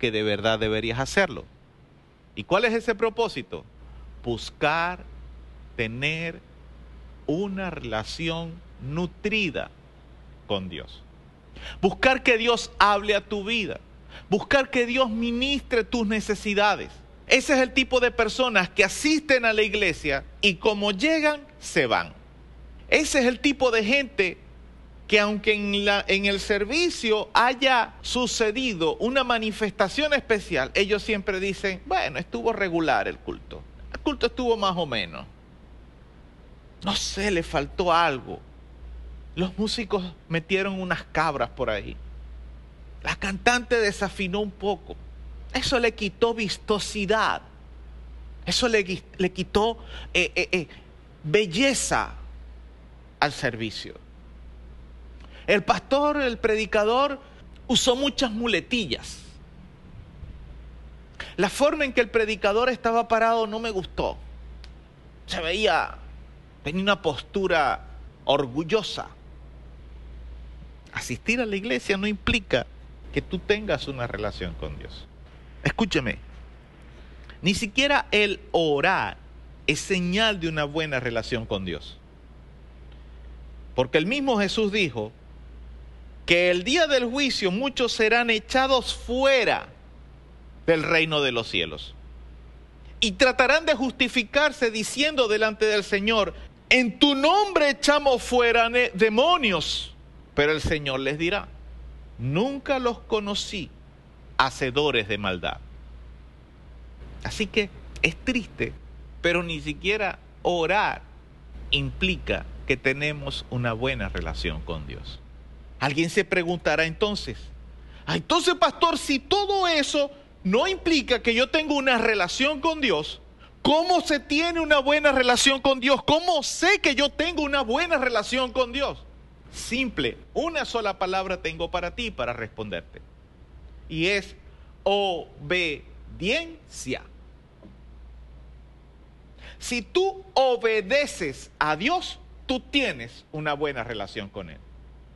que de verdad deberías hacerlo. ¿Y cuál es ese propósito? Buscar tener una relación nutrida con Dios. Buscar que Dios hable a tu vida. Buscar que Dios ministre tus necesidades. Ese es el tipo de personas que asisten a la iglesia y como llegan, se van. Ese es el tipo de gente que aunque en el servicio haya sucedido una manifestación especial, ellos siempre dicen, bueno, estuvo regular el culto. El culto estuvo más o menos. No sé, le faltó algo. Los músicos metieron unas cabras por ahí. La cantante desafinó un poco. Eso le quitó vistosidad. Eso le quitó belleza al servicio. El pastor, el predicador, usó muchas muletillas. La forma en que el predicador estaba parado no me gustó. Se veía, tenía una postura orgullosa. Asistir a la iglesia no implica que tú tengas una relación con Dios. Escúcheme, ni siquiera el orar es señal de una buena relación con Dios. Porque el mismo Jesús dijo que el día del juicio muchos serán echados fuera del reino de los cielos. Y tratarán de justificarse diciendo delante del Señor, en tu nombre echamos fuera demonios. Pero el Señor les dirá, nunca los conocí, hacedores de maldad. Así que es triste, pero ni siquiera orar implica que tenemos una buena relación con Dios. Alguien se preguntará entonces, entonces pastor, si todo eso no implica que yo tengo una relación con Dios, ¿cómo se tiene una buena relación con Dios? ¿Cómo sé que yo tengo una buena relación con Dios? Simple, una sola palabra tengo para ti para responderte. Y es obediencia. Si tú obedeces a Dios, tú tienes una buena relación con Él.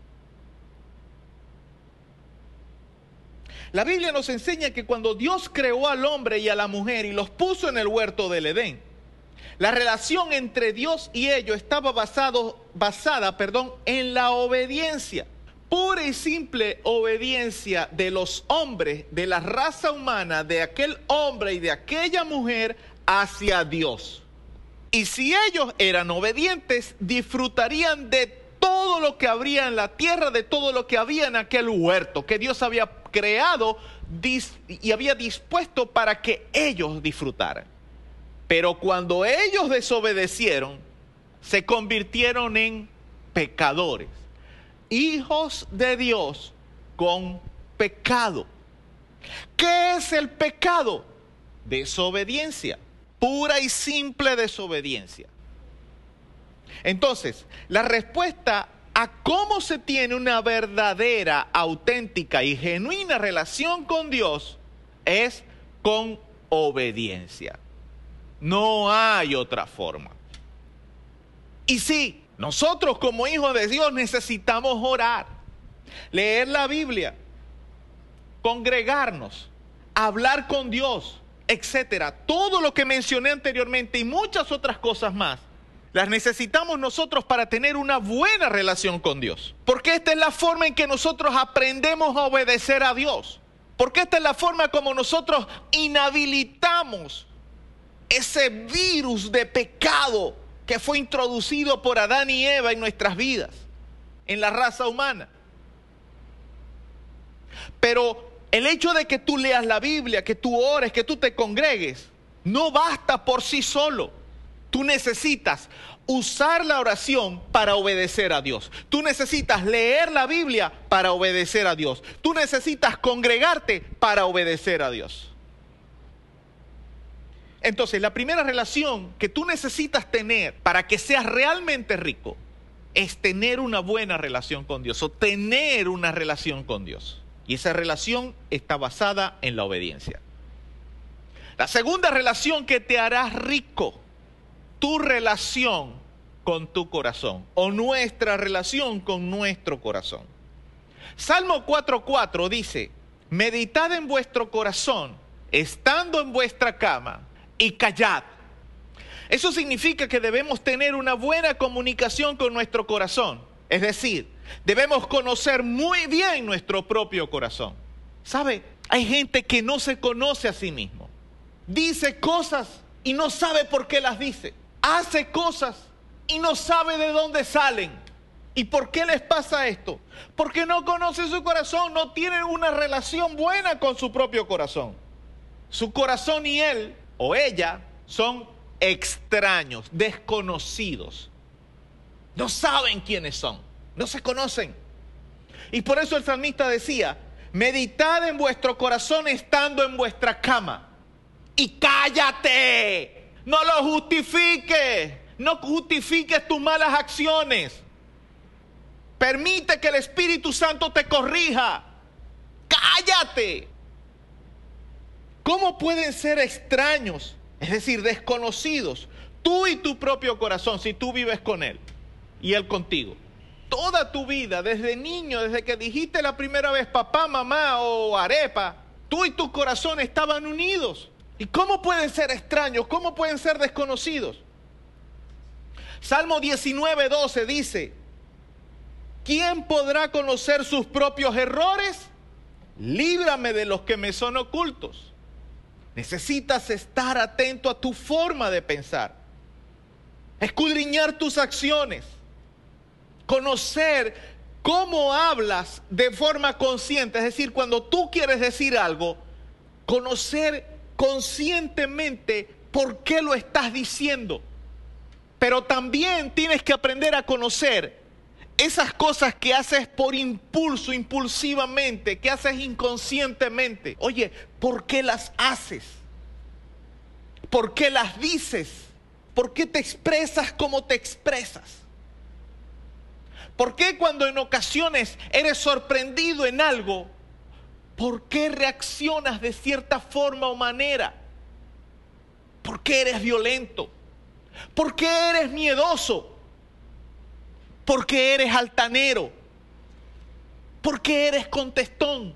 La Biblia nos enseña que cuando Dios creó al hombre y a la mujer y los puso en el huerto del Edén, la relación entre Dios y ellos estaba basada en la obediencia. Pura y simple obediencia de los hombres, de la raza humana, de aquel hombre y de aquella mujer hacia Dios. Y si ellos eran obedientes, disfrutarían de todo lo que habría en la tierra, de todo lo que había en aquel huerto que Dios había creado y había dispuesto para que ellos disfrutaran. Pero cuando ellos desobedecieron, se convirtieron en pecadores, hijos de Dios con pecado. ¿Qué es el pecado? Desobediencia, pura y simple desobediencia. Entonces, la respuesta a cómo se tiene una verdadera, auténtica y genuina relación con Dios es con obediencia. No hay otra forma. Y sí, nosotros como hijos de Dios necesitamos orar, leer la Biblia, congregarnos, hablar con Dios, etcétera. Todo lo que mencioné anteriormente y muchas otras cosas más, las necesitamos nosotros para tener una buena relación con Dios. Porque esta es la forma en que nosotros aprendemos a obedecer a Dios. Porque esta es la forma como nosotros inhabilitamos ese virus de pecado que fue introducido por Adán y Eva en nuestras vidas, en la raza humana. Pero el hecho de que tú leas la Biblia, que tú ores, que tú te congregues, no basta por sí solo. Tú necesitas usar la oración para obedecer a Dios. Tú necesitas leer la Biblia para obedecer a Dios. Tú necesitas congregarte para obedecer a Dios. Entonces, la primera relación que tú necesitas tener para que seas realmente rico es tener una buena relación con Dios o tener una relación con Dios. Y esa relación está basada en la obediencia. La segunda relación que te hará rico, tu relación con tu corazón o nuestra relación con nuestro corazón. Salmo 4:4 dice, meditad en vuestro corazón, estando en vuestra cama, y callad. Eso significa que debemos tener una buena comunicación con nuestro corazón. Es decir, debemos conocer muy bien nuestro propio corazón. ¿Sabe? Hay gente que no se conoce a sí mismo. Dice cosas y no sabe por qué las dice. Hace cosas y no sabe de dónde salen. ¿Y por qué les pasa esto? Porque no conoce su corazón, no tienen una relación buena con su propio corazón. Su corazón y él o ella son extraños, desconocidos. No saben quiénes son, no se conocen. Y por eso el salmista decía, meditad en vuestro corazón estando en vuestra cama. Y cállate, no lo justifiques, no justifiques tus malas acciones. Permite que el Espíritu Santo te corrija. Cállate. ¿Cómo pueden ser extraños, es decir, desconocidos, tú y tu propio corazón, si tú vives con él y él contigo? Toda tu vida, desde niño, desde que dijiste la primera vez papá, mamá o arepa, tú y tu corazón estaban unidos. ¿Y cómo pueden ser extraños? ¿Cómo pueden ser desconocidos? Salmo 19:12 dice, ¿quién podrá conocer sus propios errores? Líbrame de los que me son ocultos. Necesitas estar atento a tu forma de pensar, escudriñar tus acciones, conocer cómo hablas de forma consciente. Es decir, cuando tú quieres decir algo, conocer conscientemente por qué lo estás diciendo. Pero también tienes que aprender a conocer esas cosas que haces por impulso, impulsivamente, que haces inconscientemente. Oye, ¿por qué las haces? ¿Por qué las dices? ¿Por qué te expresas como te expresas? ¿Por qué cuando en ocasiones eres sorprendido en algo, por qué reaccionas de cierta forma o manera? ¿Por qué eres violento? ¿Por qué eres miedoso? ¿Por qué eres altanero? ¿Por qué eres contestón?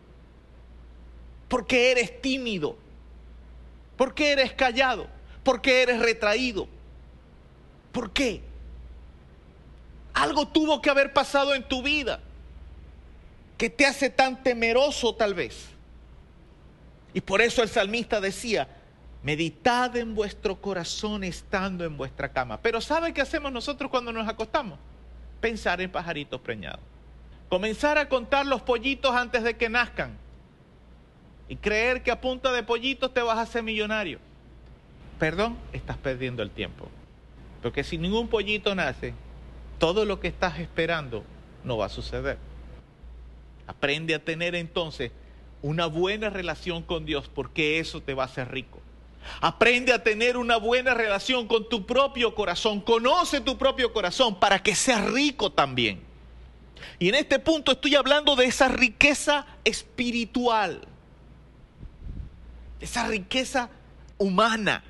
¿Por qué eres tímido? ¿Por qué eres callado? ¿Por qué eres retraído? ¿Por qué? Algo tuvo que haber pasado en tu vida que te hace tan temeroso tal vez. Y por eso el salmista decía, meditad en vuestro corazón estando en vuestra cama. Pero ¿sabe qué hacemos nosotros cuando nos acostamos? Pensar en pajaritos preñados. Comenzar a contar los pollitos antes de que nazcan. Y creer que a punta de pollitos te vas a hacer millonario. Perdón, estás perdiendo el tiempo. Porque si ningún pollito nace, todo lo que estás esperando no va a suceder. Aprende a tener entonces una buena relación con Dios, porque eso te va a hacer rico. Aprende a tener una buena relación con tu propio corazón. Conoce tu propio corazón para que seas rico también. Y en este punto estoy hablando de esa riqueza espiritual, esa riqueza humana.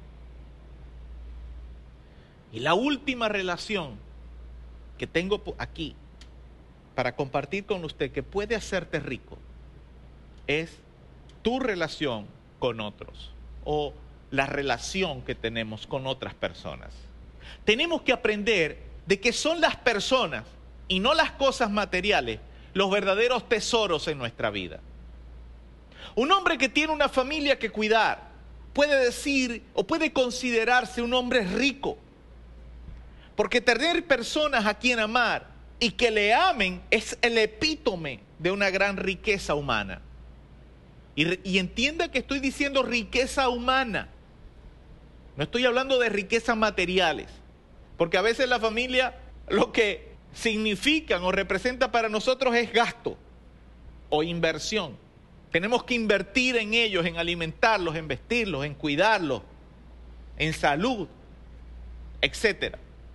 Y la última relación que tengo aquí para compartir con usted que puede hacerte rico es tu relación con otros, o la relación que tenemos con otras personas. Tenemos que aprender de que son las personas y no las cosas materiales los verdaderos tesoros en nuestra vida. Un hombre que tiene una familia que cuidar puede decir o puede considerarse un hombre rico, porque tener personas a quien amar y que le amen es el epítome de una gran riqueza humana. Y entienda que estoy diciendo riqueza humana. No estoy hablando de riquezas materiales. Porque a veces la familia lo que significan o representa para nosotros es gasto o inversión. Tenemos que invertir en ellos, en alimentarlos, en vestirlos, en cuidarlos, en salud, etc.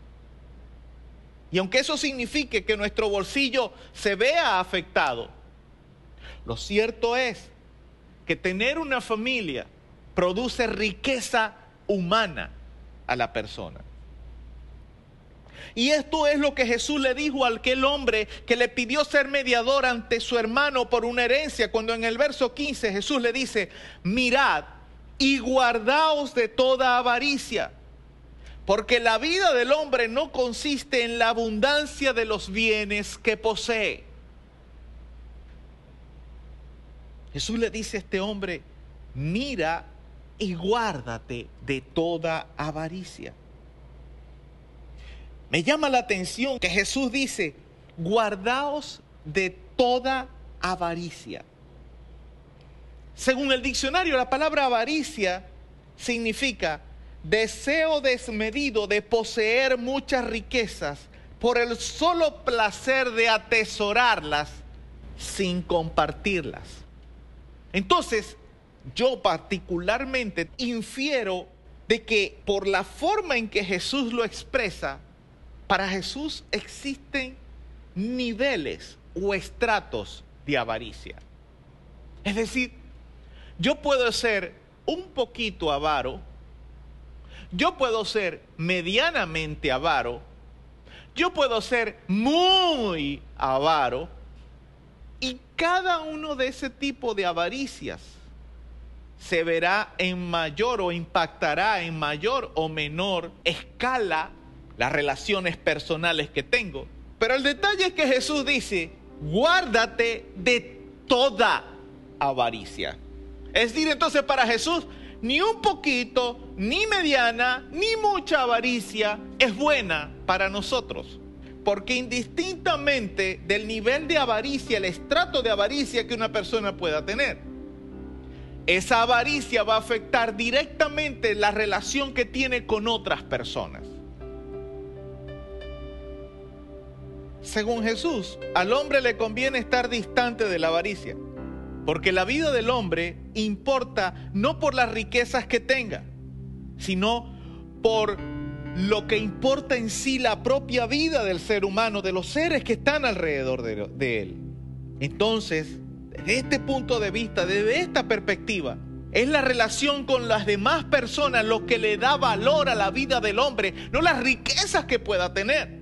Y aunque eso signifique que nuestro bolsillo se vea afectado, lo cierto es que tener una familia produce riqueza humana a la persona. Y esto es lo que Jesús le dijo a aquel hombre que le pidió ser mediador ante su hermano por una herencia, cuando en el verso 15 Jesús le dice: mirad y guardaos de toda avaricia, porque la vida del hombre no consiste en la abundancia de los bienes que posee. Jesús le dice a este hombre: mira y guárdate de toda avaricia. Me llama la atención que Jesús dice: guardaos de toda avaricia. Según el diccionario, la palabra avaricia significa deseo desmedido de poseer muchas riquezas por el solo placer de atesorarlas sin compartirlas. Entonces, yo particularmente infiero de que por la forma en que Jesús lo expresa, para Jesús existen niveles o estratos de avaricia. Es decir, yo puedo ser un poquito avaro, yo puedo ser medianamente avaro, yo puedo ser muy avaro, y cada uno de ese tipo de avaricias se verá en mayor o impactará en mayor o menor escala las relaciones personales que tengo. Pero el detalle es que Jesús dice: guárdate de toda avaricia. Es decir, entonces para Jesús, ni un poquito, ni mediana, ni mucha avaricia es buena para nosotros. Porque indistintamente del nivel de avaricia, el estrato de avaricia que una persona pueda tener, esa avaricia va a afectar directamente la relación que tiene con otras personas. Según Jesús, al hombre le conviene estar distante de la avaricia, porque la vida del hombre importa no por las riquezas que tenga, sino por lo que importa en sí la propia vida del ser humano, de los seres que están alrededor de él. Entonces, desde este punto de vista, desde esta perspectiva, es la relación con las demás personas lo que le da valor a la vida del hombre, no las riquezas que pueda tener.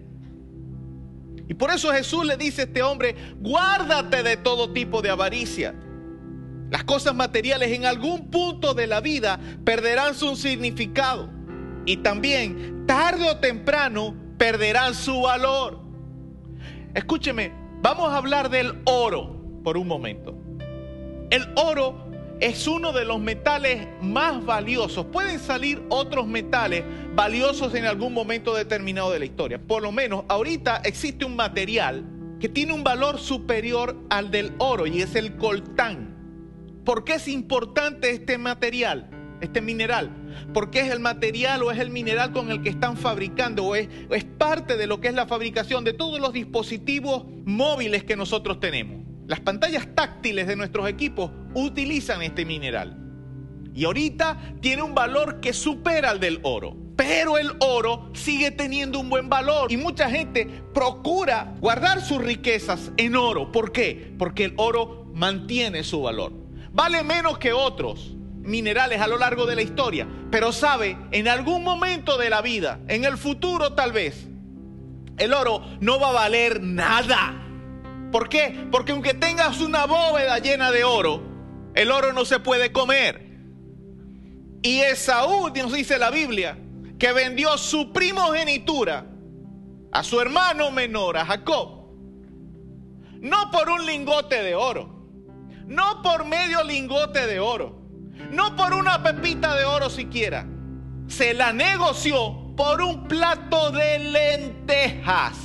Y por eso Jesús le dice a este hombre: guárdate de todo tipo de avaricia. Las cosas materiales en algún punto de la vida perderán su significado, y también tarde o temprano perderán su valor. Escúcheme, vamos a hablar del oro por un momento. El oro es uno de los metales más valiosos. Pueden salir otros metales valiosos en algún momento determinado de la historia. Por lo menos ahorita existe un material que tiene un valor superior al del oro, y es el coltán. ¿Por qué es importante este material, este mineral? Porque es el material o es el mineral con el que están fabricando, o es parte de lo que es la fabricación de todos los dispositivos móviles que nosotros tenemos. Las pantallas táctiles de nuestros equipos utilizan este mineral. Y ahorita tiene un valor que supera al del oro. Pero el oro sigue teniendo un buen valor. Y mucha gente procura guardar sus riquezas en oro. ¿Por qué? Porque el oro mantiene su valor. Vale menos que otros minerales a lo largo de la historia. Pero sabe, en algún momento de la vida, en el futuro tal vez, el oro no va a valer nada. ¿Por qué? Porque aunque tengas una bóveda llena de oro, el oro no se puede comer. Y Esaú, nos dice la Biblia, que vendió su primogenitura a su hermano menor, a Jacob, no por un lingote de oro, no por medio lingote de oro, no por una pepita de oro siquiera. Se la negoció por un plato de lentejas.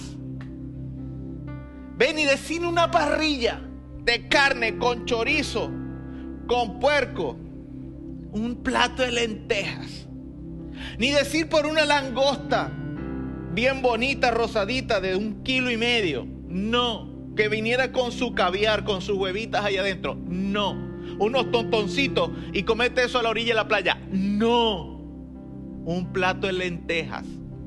Ven, y decir una parrilla de carne con chorizo, con puerco, un plato de lentejas. Ni decir por una langosta bien bonita, rosadita, de 1,5 kilos. No, que viniera con su caviar, con sus huevitas ahí adentro. No, unos tontoncitos y comete eso a la orilla de la playa. No, un plato de lentejas.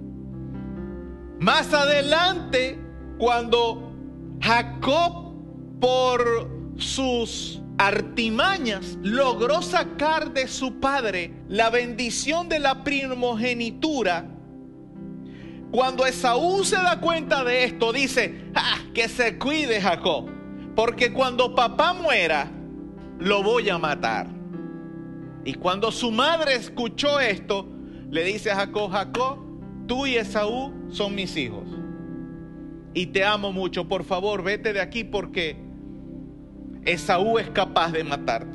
Más adelante, cuando Jacob, por sus artimañas, logró sacar de su padre la bendición de la primogenitura, Cuando Esaú se da cuenta de esto, dice, que se cuide Jacob, porque cuando papá muera, lo voy a matar. Y cuando su madre escuchó esto, le dice a Jacob, Jacob, tú y Esaú son mis hijos. Y te amo mucho, por favor, vete de aquí porque Esaú es capaz de matarte.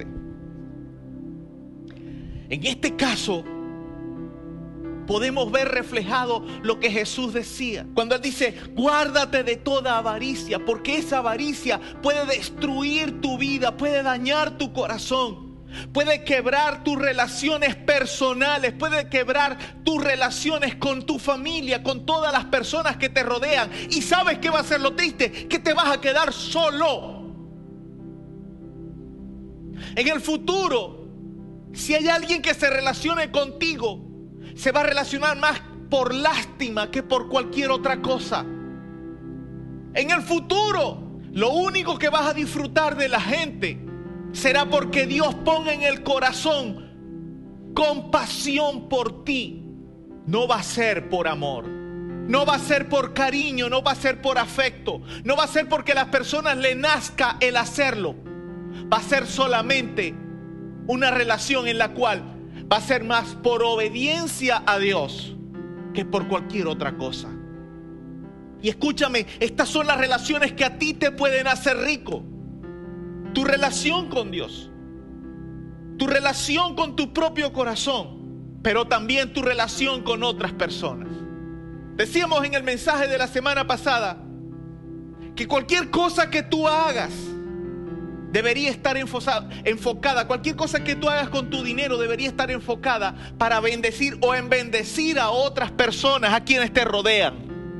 En este caso, podemos ver reflejado lo que Jesús decía. Cuando Él dice, guárdate de toda avaricia, porque esa avaricia puede destruir tu vida, puede dañar tu corazón, puede quebrar tus relaciones personales, puede quebrar tus relaciones con tu familia, con todas las personas que te rodean. ¿Y sabes qué va a ser lo triste? Que te vas a quedar solo. En el futuro, si hay alguien que se relacione contigo, se va a relacionar más por lástima que por cualquier otra cosa. En el futuro, lo único que vas a disfrutar de la gente será porque Dios ponga en el corazón compasión por ti. No va a ser por amor, no va a ser por cariño, no va a ser por afecto, no va a ser porque a las personas le nazca el hacerlo. Va a ser solamente una relación en la cual va a ser más por obediencia a Dios que por cualquier otra cosa. Y escúchame, estas son las relaciones que a ti te pueden hacer rico. Tu relación con Dios, tu relación con tu propio corazón, pero también tu relación con otras personas. Decíamos en el mensaje de la semana pasada que cualquier cosa que tú hagas debería estar enfocada, cualquier cosa que tú hagas con tu dinero debería estar enfocada para bendecir o en bendecir a otras personas, a quienes te rodean.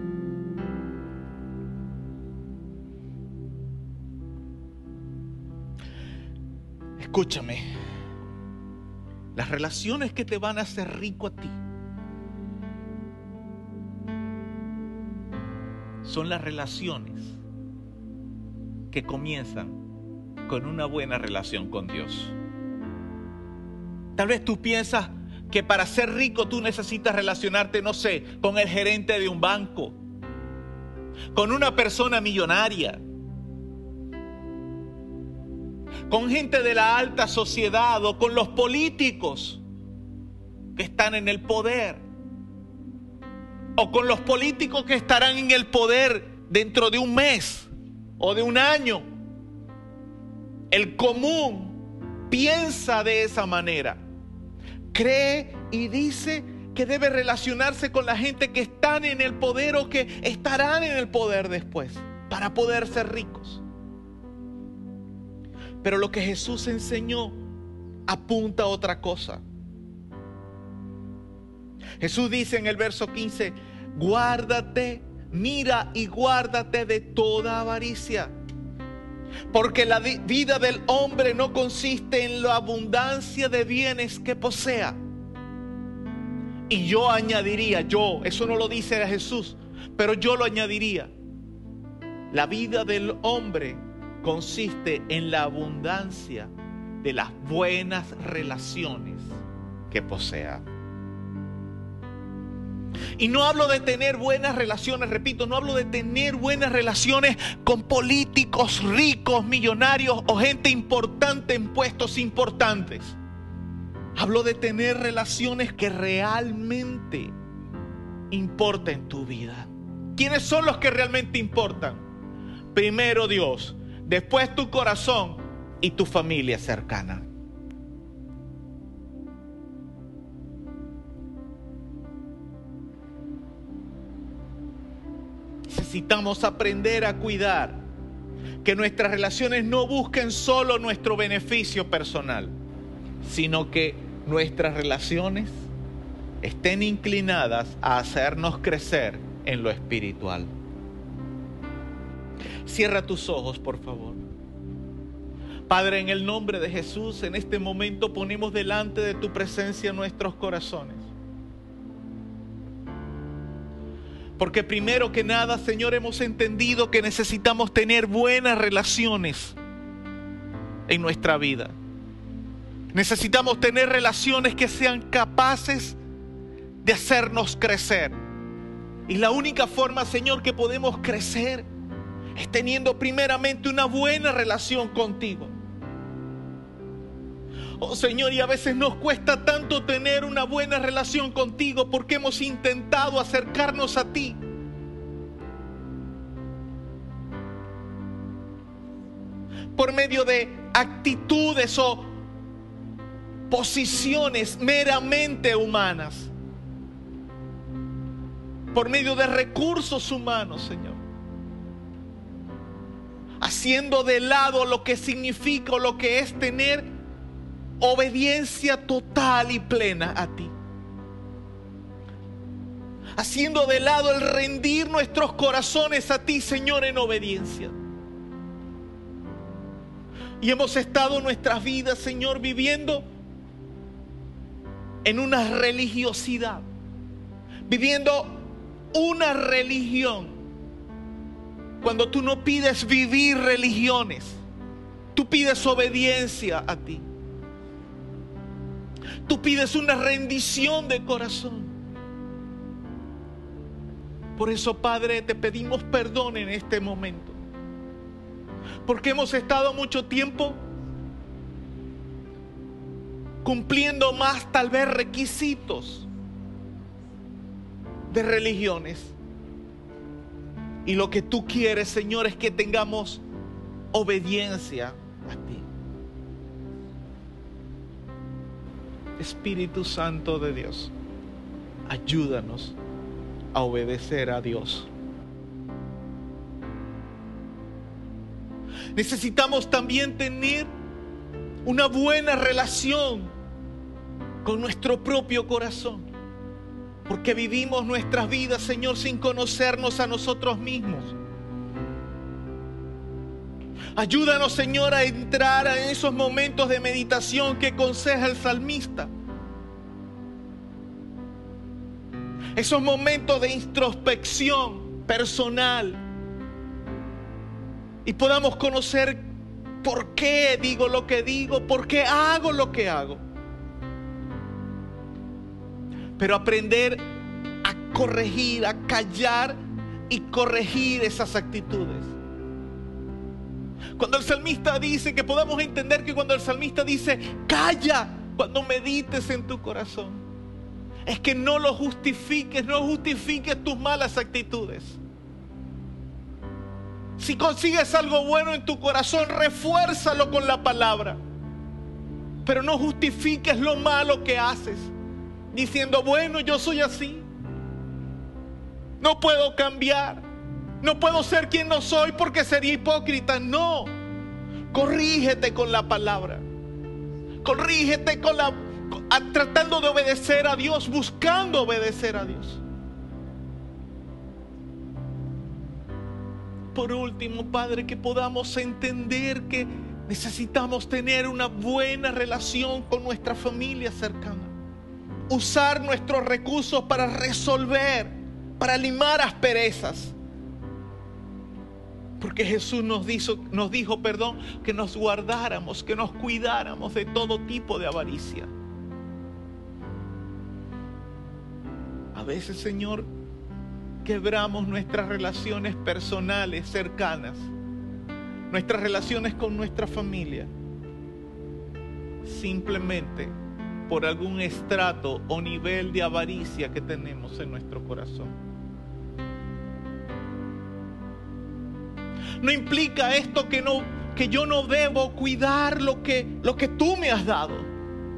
Escúchame, las relaciones que te van a hacer rico a ti son las relaciones que comienzan con una buena relación con Dios. Tal vez tú piensas que para ser rico tú necesitas relacionarte, no sé, con el gerente de un banco, con una persona millonaria, con gente de la alta sociedad o con los políticos que están en el poder, o con los políticos que estarán en el poder dentro de un mes o de un año. El común piensa de esa manera, cree y dice que debe relacionarse con la gente que están en el poder o que estarán en el poder después para poder ser ricos. Pero lo que Jesús enseñó apunta a otra cosa. Jesús dice en el verso 15, guárdate, mira y guárdate de toda avaricia. Porque la vida del hombre no consiste en la abundancia de bienes que posea. Y yo añadiría, eso no lo dice Jesús, pero yo lo añadiría. La vida del hombre consiste en la abundancia de las buenas relaciones que posea. Y no hablo de tener buenas relaciones, repito, no hablo de tener buenas relaciones con políticos ricos, millonarios o gente importante en puestos importantes. Hablo de tener relaciones que realmente importen en tu vida. ¿Quiénes son los que realmente importan? Primero Dios, después tu corazón y tu familia cercana. Necesitamos aprender a cuidar que nuestras relaciones no busquen solo nuestro beneficio personal, sino que nuestras relaciones estén inclinadas a hacernos crecer en lo espiritual. Cierra tus ojos, por favor. Padre, en el nombre de Jesús, en este momento ponemos delante de tu presencia nuestros corazones. Porque primero que nada, Señor, hemos entendido que necesitamos tener buenas relaciones en nuestra vida. Necesitamos tener relaciones que sean capaces de hacernos crecer. Y la única forma, Señor, que podemos crecer es teniendo primeramente una buena relación contigo. Oh Señor, y a veces nos cuesta tanto tener una buena relación contigo porque hemos intentado acercarnos a ti. Por medio de actitudes o posiciones meramente humanas. Por medio de recursos humanos, Señor. Haciendo de lado lo que significa o lo que es tener obediencia total y plena a ti. Haciendo de lado el rendir nuestros corazones a ti, Señor, en obediencia. Y hemos estado nuestras vidas, Señor, viviendo en una religiosidad. Viviendo una religión. Cuando tú no pides vivir religiones, tú pides obediencia a ti. Tú pides una rendición de corazón. Por eso, Padre, te pedimos perdón en este momento. Porque hemos estado mucho tiempo cumpliendo más, tal vez, requisitos de religiones. Y lo que tú quieres, Señor, es que tengamos obediencia a ti. Espíritu Santo de Dios, ayúdanos a obedecer a Dios. Necesitamos también tener una buena relación con nuestro propio corazón. Porque vivimos nuestras vidas, Señor, sin conocernos a nosotros mismos. Ayúdanos, Señor, a entrar en esos momentos de meditación que aconseja el salmista. Esos momentos de introspección personal. Y podamos conocer por qué digo lo que digo, por qué hago lo que hago. Pero aprender a corregir, a callar y corregir esas actitudes. Cuando el salmista dice, que podamos entender que cuando el salmista dice, calla cuando medites en tu corazón, es que no lo justifiques, no justifiques tus malas actitudes. Si consigues algo bueno en tu corazón, refuérzalo con la palabra. Pero no justifiques lo malo que haces, diciendo, bueno, yo soy así. No puedo cambiar. No puedo ser quien no soy porque sería hipócrita. No. Corrígete con la palabra. Corrígete tratando de obedecer a Dios, buscando obedecer a Dios. Por último, Padre, que podamos entender que necesitamos tener una buena relación con nuestra familia cercana. Usar nuestros recursos para resolver, para limar asperezas. Porque Jesús nos dijo, que nos guardáramos, que nos cuidáramos de todo tipo de avaricia. A veces, Señor, quebramos nuestras relaciones personales cercanas, nuestras relaciones con nuestra familia, simplemente por algún estrato o nivel de avaricia que tenemos en nuestro corazón. No implica esto que yo no debo cuidar lo que tú me has dado.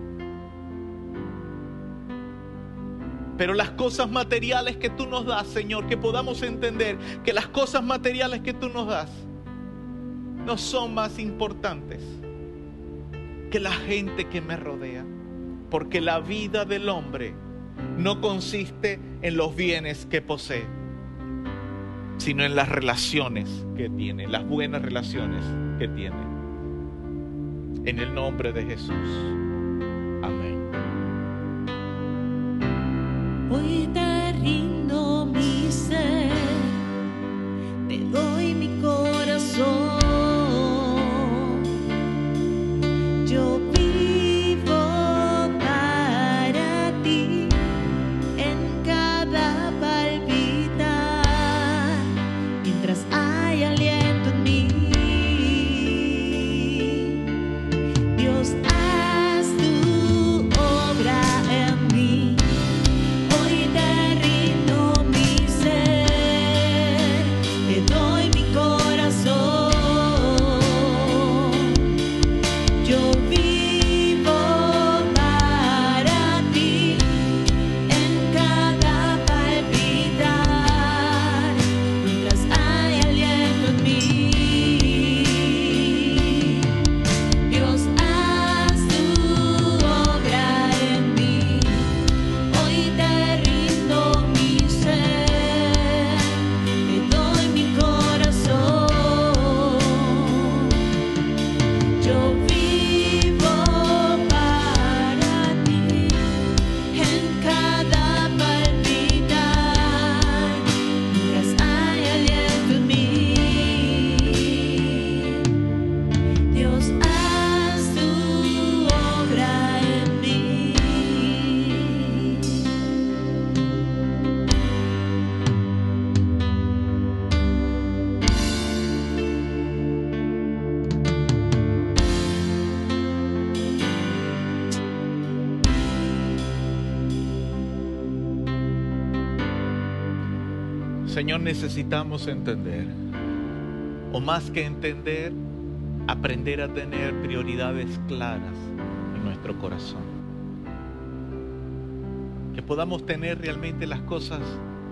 Pero las cosas materiales que tú nos das, Señor, que podamos entender que las cosas materiales que tú nos das no son más importantes que la gente que me rodea. Porque la vida del hombre no consiste en los bienes que posee, sino en las relaciones que tiene, las buenas relaciones que tiene. En el nombre de Jesús. Amén. Hoy te rindo mi ser, te doy mi corazón. Yo vivo para ti en cada palpitación. Señor, necesitamos entender, o más que entender, aprender a tener prioridades claras en nuestro corazón. Que podamos tener realmente las cosas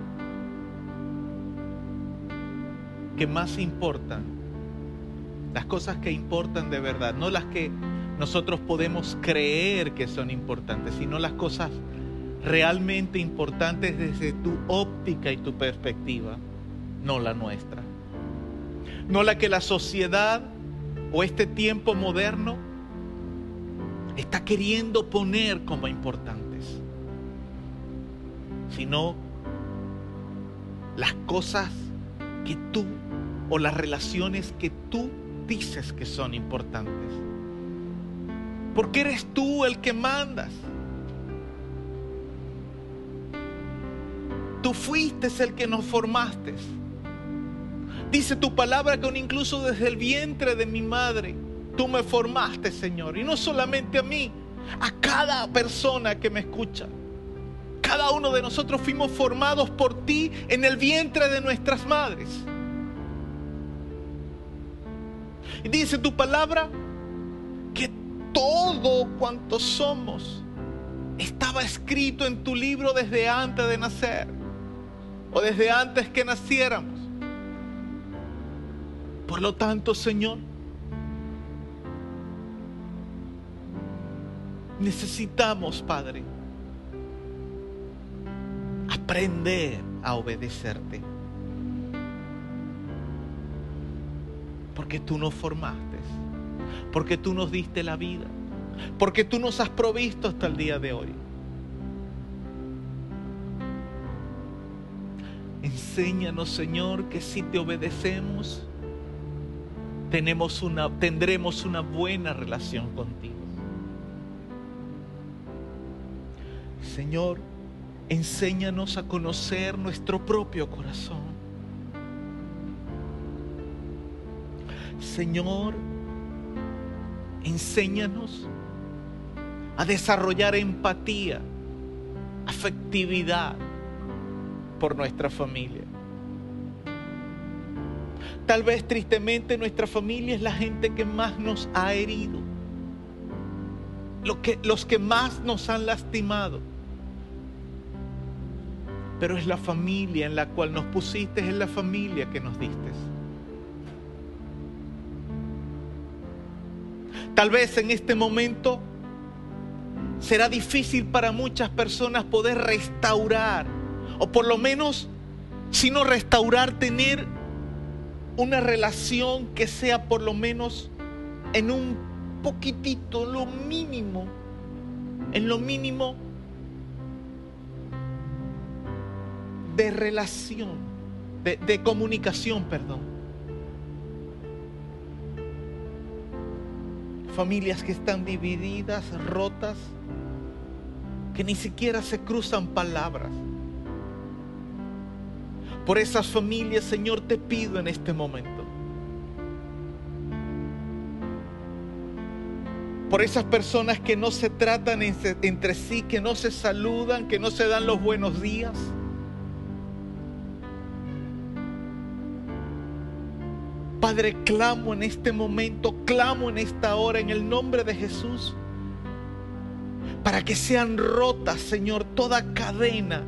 que más importan, las cosas que importan de verdad, no las que nosotros podemos creer que son importantes, sino las cosas realmente importantes desde tu óptica y tu perspectiva, no la nuestra. No la que la sociedad o este tiempo moderno está queriendo poner como importantes, sino las cosas que tú o las relaciones que tú dices que son importantes. Porque eres tú el que mandas. Tú fuiste el que nos formaste. Dice tu palabra que incluso desde el vientre de mi madre tú me formaste, Señor. Y no solamente a mí, a cada persona que me escucha. Cada uno de nosotros fuimos formados por ti en el vientre de nuestras madres. Y dice tu palabra que todo cuanto somos estaba escrito en tu libro desde antes de nacer o desde antes que naciéramos. Por lo tanto, Señor, necesitamos, Padre, aprender a obedecerte. Porque tú nos formaste, porque tú nos diste la vida, porque tú nos has provisto hasta el día de hoy. Enséñanos, Señor, que si te obedecemos, tendremos una buena relación contigo. Señor, enséñanos a conocer nuestro propio corazón. Señor, enséñanos a desarrollar empatía, afectividad por nuestra familia. Tal vez tristemente nuestra familia es la gente que más nos ha herido, los que más nos han lastimado. Pero es la familia en la cual nos pusiste, es la familia que nos diste. Tal vez en este momento será difícil para muchas personas poder restaurar, o por lo menos, si no restaurar, tener una relación que sea por lo menos en un poquitito, en lo mínimo de relación, de comunicación, perdón. Familias que están divididas, rotas, que ni siquiera se cruzan palabras. Por esas familias, Señor, te pido en este momento. Por esas personas que no se tratan entre sí, que no se saludan, que no se dan los buenos días. Padre, clamo en este momento, clamo en esta hora en el nombre de Jesús, para que sean rotas, Señor, toda cadena,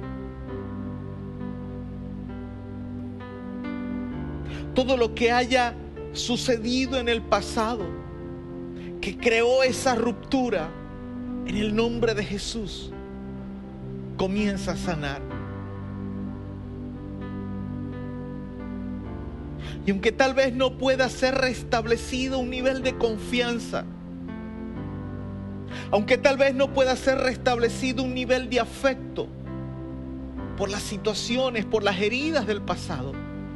todo lo que haya sucedido en el pasado, que creó esa ruptura, en el nombre de Jesús, comienza a sanar. Y aunque tal vez no pueda ser restablecido un nivel de confianza, aunque tal vez no pueda ser restablecido un nivel de afecto por las situaciones, por las heridas del pasado,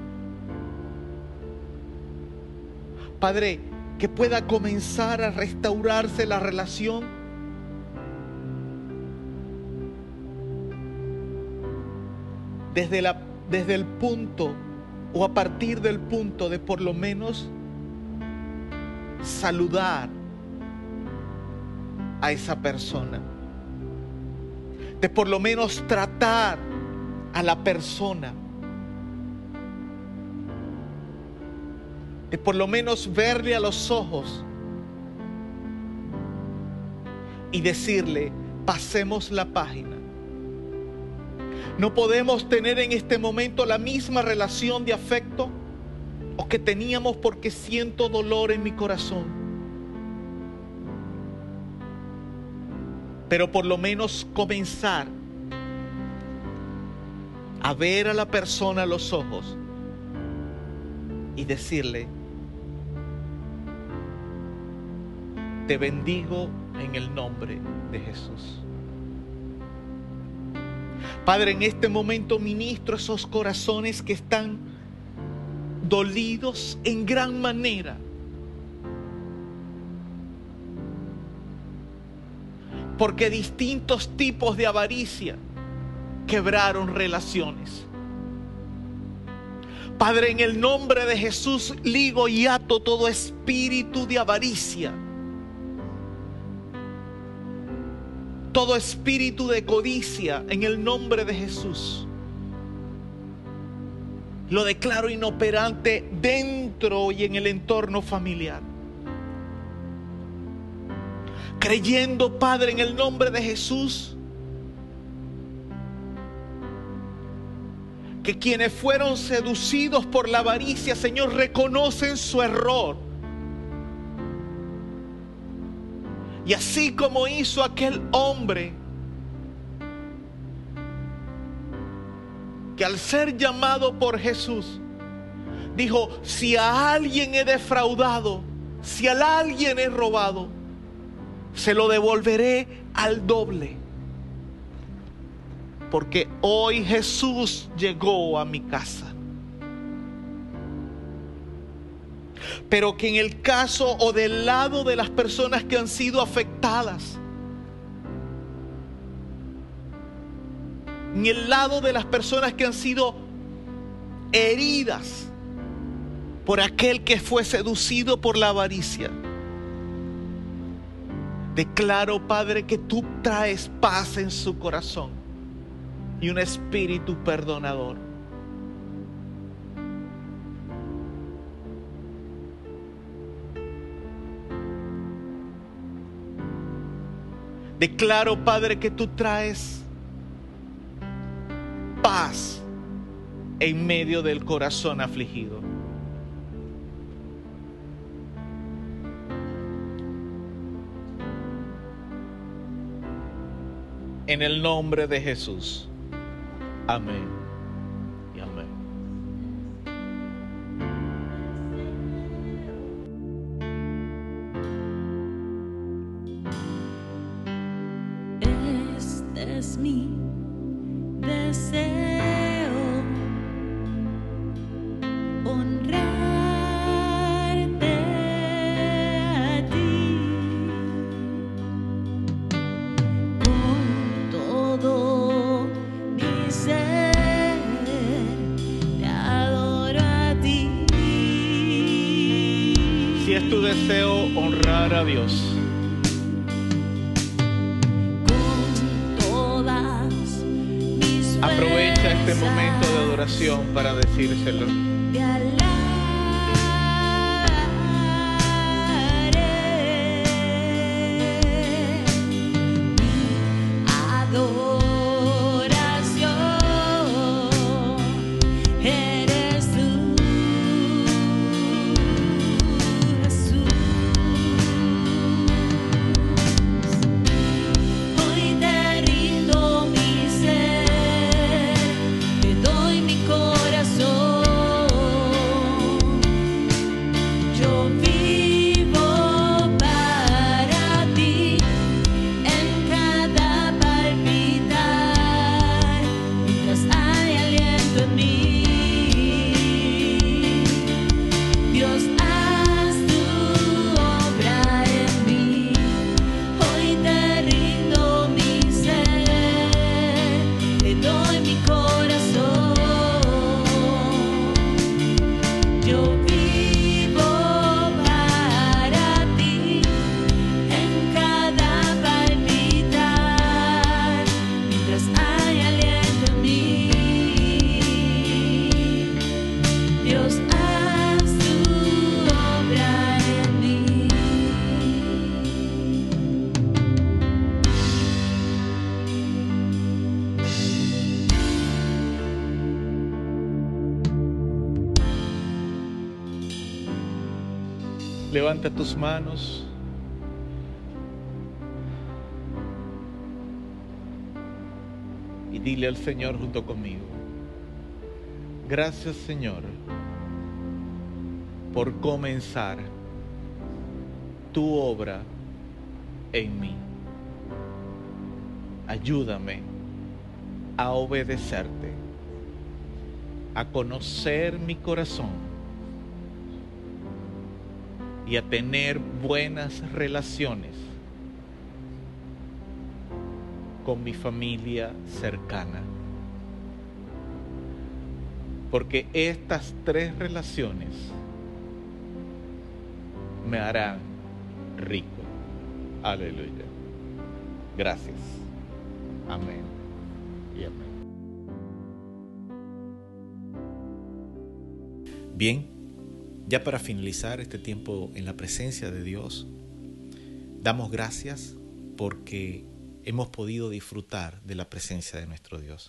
Padre, que pueda comenzar a restaurarse la relación desde el punto o a partir del punto de por lo menos saludar a esa persona, de por lo menos tratar a la persona de por lo menos verle a los ojos y decirle, pasemos la página. No podemos tener en este momento la misma relación de afecto o que teníamos porque siento dolor en mi corazón. Pero por lo menos comenzar a ver a la persona a los ojos y decirle, te bendigo en el nombre de Jesús. Padre, en este momento ministro esos corazones que están dolidos en gran manera. Porque distintos tipos de avaricia quebraron relaciones. Padre, en el nombre de Jesús ligo y ato todo espíritu de avaricia, todo espíritu de codicia, en el nombre de Jesús. Lo declaro inoperante dentro y en el entorno familiar. Creyendo, Padre, en el nombre de Jesús, que quienes fueron seducidos por la avaricia, Señor, reconocen su error. Y así como hizo aquel hombre que al ser llamado por Jesús dijo, si a alguien he defraudado, si a alguien he robado, se lo devolveré al doble. Porque hoy Jesús llegó a mi casa. Pero que en el caso o del lado de las personas que han sido afectadas, en el lado de las personas que han sido heridas por aquel que fue seducido por la avaricia, declaro, Padre, que tú traes paz en su corazón y un espíritu perdonador. Declaro, Padre, que tú traes paz en medio del corazón afligido. En el nombre de Jesús. Amén y amén. Este es mi deseo, honrarte a ti con todo mi ser, te adoro a ti. Si es tu deseo honrar a Dios, aprovecha este momento de adoración para decírselo. Te alabaré, mi adoración eres tú, Jesús. Hoy te rindo mi ser, te doy mi corazón. Levanta tus manos. Y dile al Señor junto conmigo: gracias, Señor, por comenzar tu obra en mí. Ayúdame a obedecerte, a conocer mi corazón y a tener buenas relaciones con mi familia cercana. Porque estas 3 relaciones me harán rico. Aleluya. Gracias. Amén y amén. Bien, ya para finalizar este tiempo en la presencia de Dios, damos gracias porque hemos podido disfrutar de la presencia de nuestro Dios.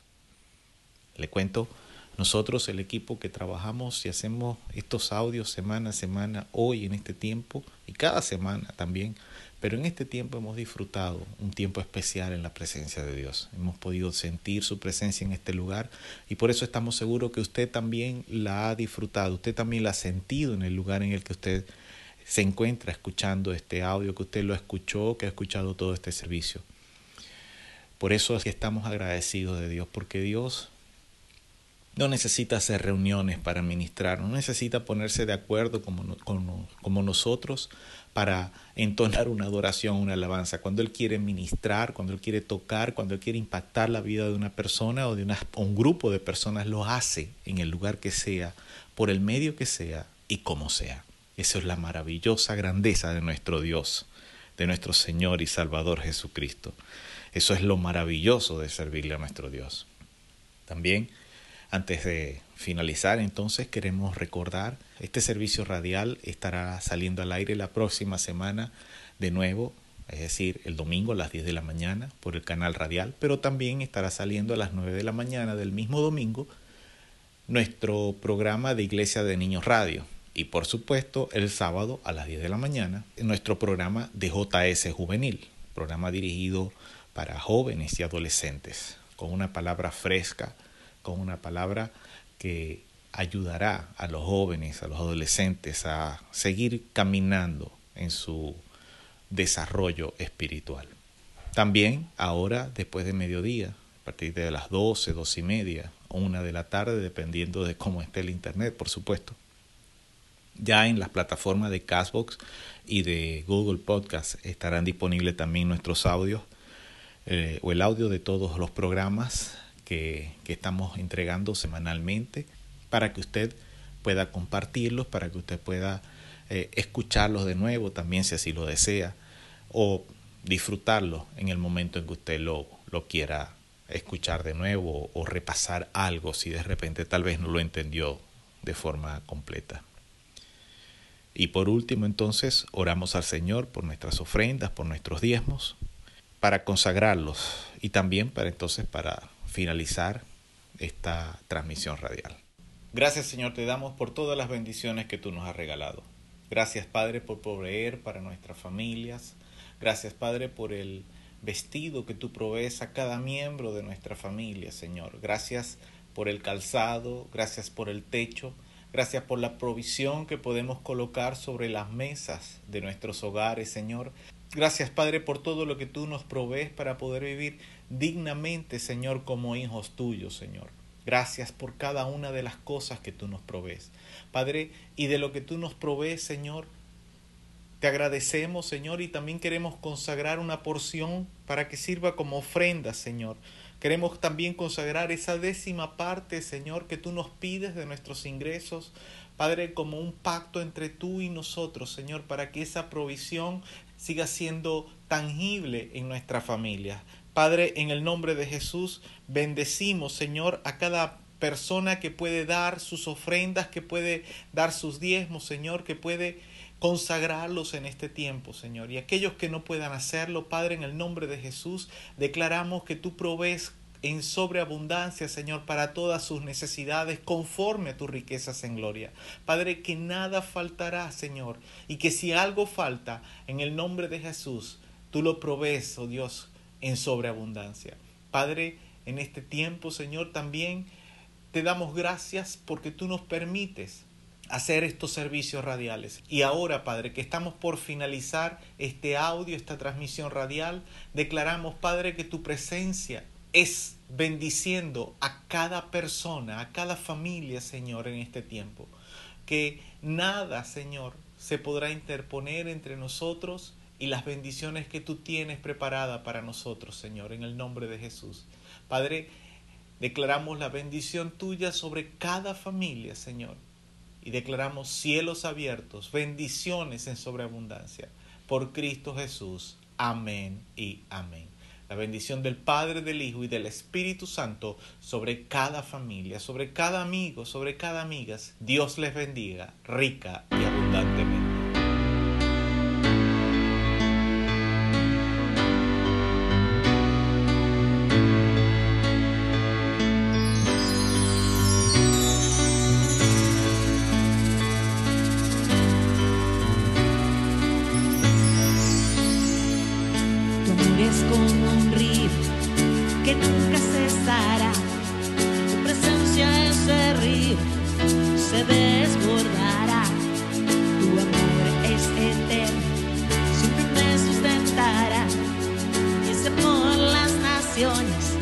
Le cuento, nosotros, el equipo que trabajamos y hacemos estos audios semana a semana, hoy en este tiempo y cada semana también, pero en este tiempo hemos disfrutado un tiempo especial en la presencia de Dios. Hemos podido sentir su presencia en este lugar y por eso estamos seguros que usted también la ha disfrutado, usted también la ha sentido en el lugar en el que usted se encuentra escuchando este audio, que usted lo escuchó, que ha escuchado todo este servicio. Por eso es que estamos agradecidos de Dios, porque Dios no necesita hacer reuniones para ministrar, no necesita ponerse de acuerdo como nosotros para entonar una adoración, una alabanza. Cuando Él quiere ministrar, cuando Él quiere tocar, cuando Él quiere impactar la vida de una persona o de un grupo de personas, lo hace en el lugar que sea, por el medio que sea y como sea. Esa es la maravillosa grandeza de nuestro Dios, de nuestro Señor y Salvador Jesucristo. Eso es lo maravilloso de servirle a nuestro Dios. También, antes de finalizar, entonces, queremos recordar, este servicio radial estará saliendo al aire la próxima semana de nuevo, es decir, el domingo a las 10 de la mañana por el canal radial, pero también estará saliendo a las 9 de la mañana del mismo domingo nuestro programa de Iglesia de Niños Radio. Y por supuesto, el sábado a las 10 de la mañana, nuestro programa de JS Juvenil, programa dirigido para jóvenes y adolescentes, con una palabra fresca, con una palabra que ayudará a los jóvenes, a los adolescentes a seguir caminando en su desarrollo espiritual. También ahora, después de mediodía, a partir de las 12, 12 y media o 1 de la tarde, dependiendo de cómo esté el internet, por supuesto, ya en las plataformas de Castbox y de Google Podcast estarán disponibles también nuestros audios o el audio de todos los programas que estamos entregando semanalmente, para que usted pueda compartirlos, para que usted pueda escucharlos de nuevo también si así lo desea, o disfrutarlos en el momento en que usted lo quiera escuchar de nuevo o repasar algo si de repente tal vez no lo entendió de forma completa. Y por último, entonces, oramos al Señor por nuestras ofrendas, por nuestros diezmos, para consagrarlos y también para finalizar esta transmisión radial. Gracias, Señor, te damos por todas las bendiciones que tú nos has regalado. Gracias, Padre, por proveer para nuestras familias. Gracias, Padre, por el vestido que tú provees a cada miembro de nuestra familia, Señor. Gracias por el calzado, gracias por el techo. Gracias por la provisión que podemos colocar sobre las mesas de nuestros hogares, Señor. Gracias, Padre, por todo lo que tú nos provees para poder vivir dignamente, Señor, como hijos tuyos, Señor. Gracias por cada una de las cosas que tú nos provees, Padre, y de lo que tú nos provees, Señor. Te agradecemos, Señor, y también queremos consagrar una porción para que sirva como ofrenda, Señor. Queremos también consagrar esa 10ª parte, Señor, que tú nos pides de nuestros ingresos, Padre, como un pacto entre tú y nosotros, Señor, para que esa provisión siga siendo tangible en nuestra familia. Padre, en el nombre de Jesús, bendecimos, Señor, a cada persona que puede dar sus ofrendas, que puede dar sus diezmos, Señor, que puede consagrarlos en este tiempo, Señor. Y aquellos que no puedan hacerlo, Padre, en el nombre de Jesús, declaramos que tú provees en sobreabundancia, Señor, para todas sus necesidades, conforme a tus riquezas en gloria. Padre, que nada faltará, Señor, y que si algo falta, en el nombre de Jesús, tú lo provees, oh Dios, en sobreabundancia. Padre, en este tiempo, Señor, también te damos gracias porque tú nos permites hacer estos servicios radiales. Y ahora, Padre, que estamos por finalizar este audio, esta transmisión radial, declaramos, Padre, que tu presencia es bendiciendo a cada persona, a cada familia, Señor, en este tiempo. Que nada, Señor, se podrá interponer entre nosotros y las bendiciones que tú tienes preparadas para nosotros, Señor, en el nombre de Jesús. Padre, declaramos la bendición tuya sobre cada familia, Señor. Y declaramos cielos abiertos, bendiciones en sobreabundancia. Por Cristo Jesús. Amén y amén. La bendición del Padre, del Hijo y del Espíritu Santo sobre cada familia, sobre cada amigo, sobre cada amiga. Dios les bendiga rica y abundantemente. Que nunca cesará, tu presencia ese río se desbordará, tu amor es eterno, siempre me sustentará, y ese por las naciones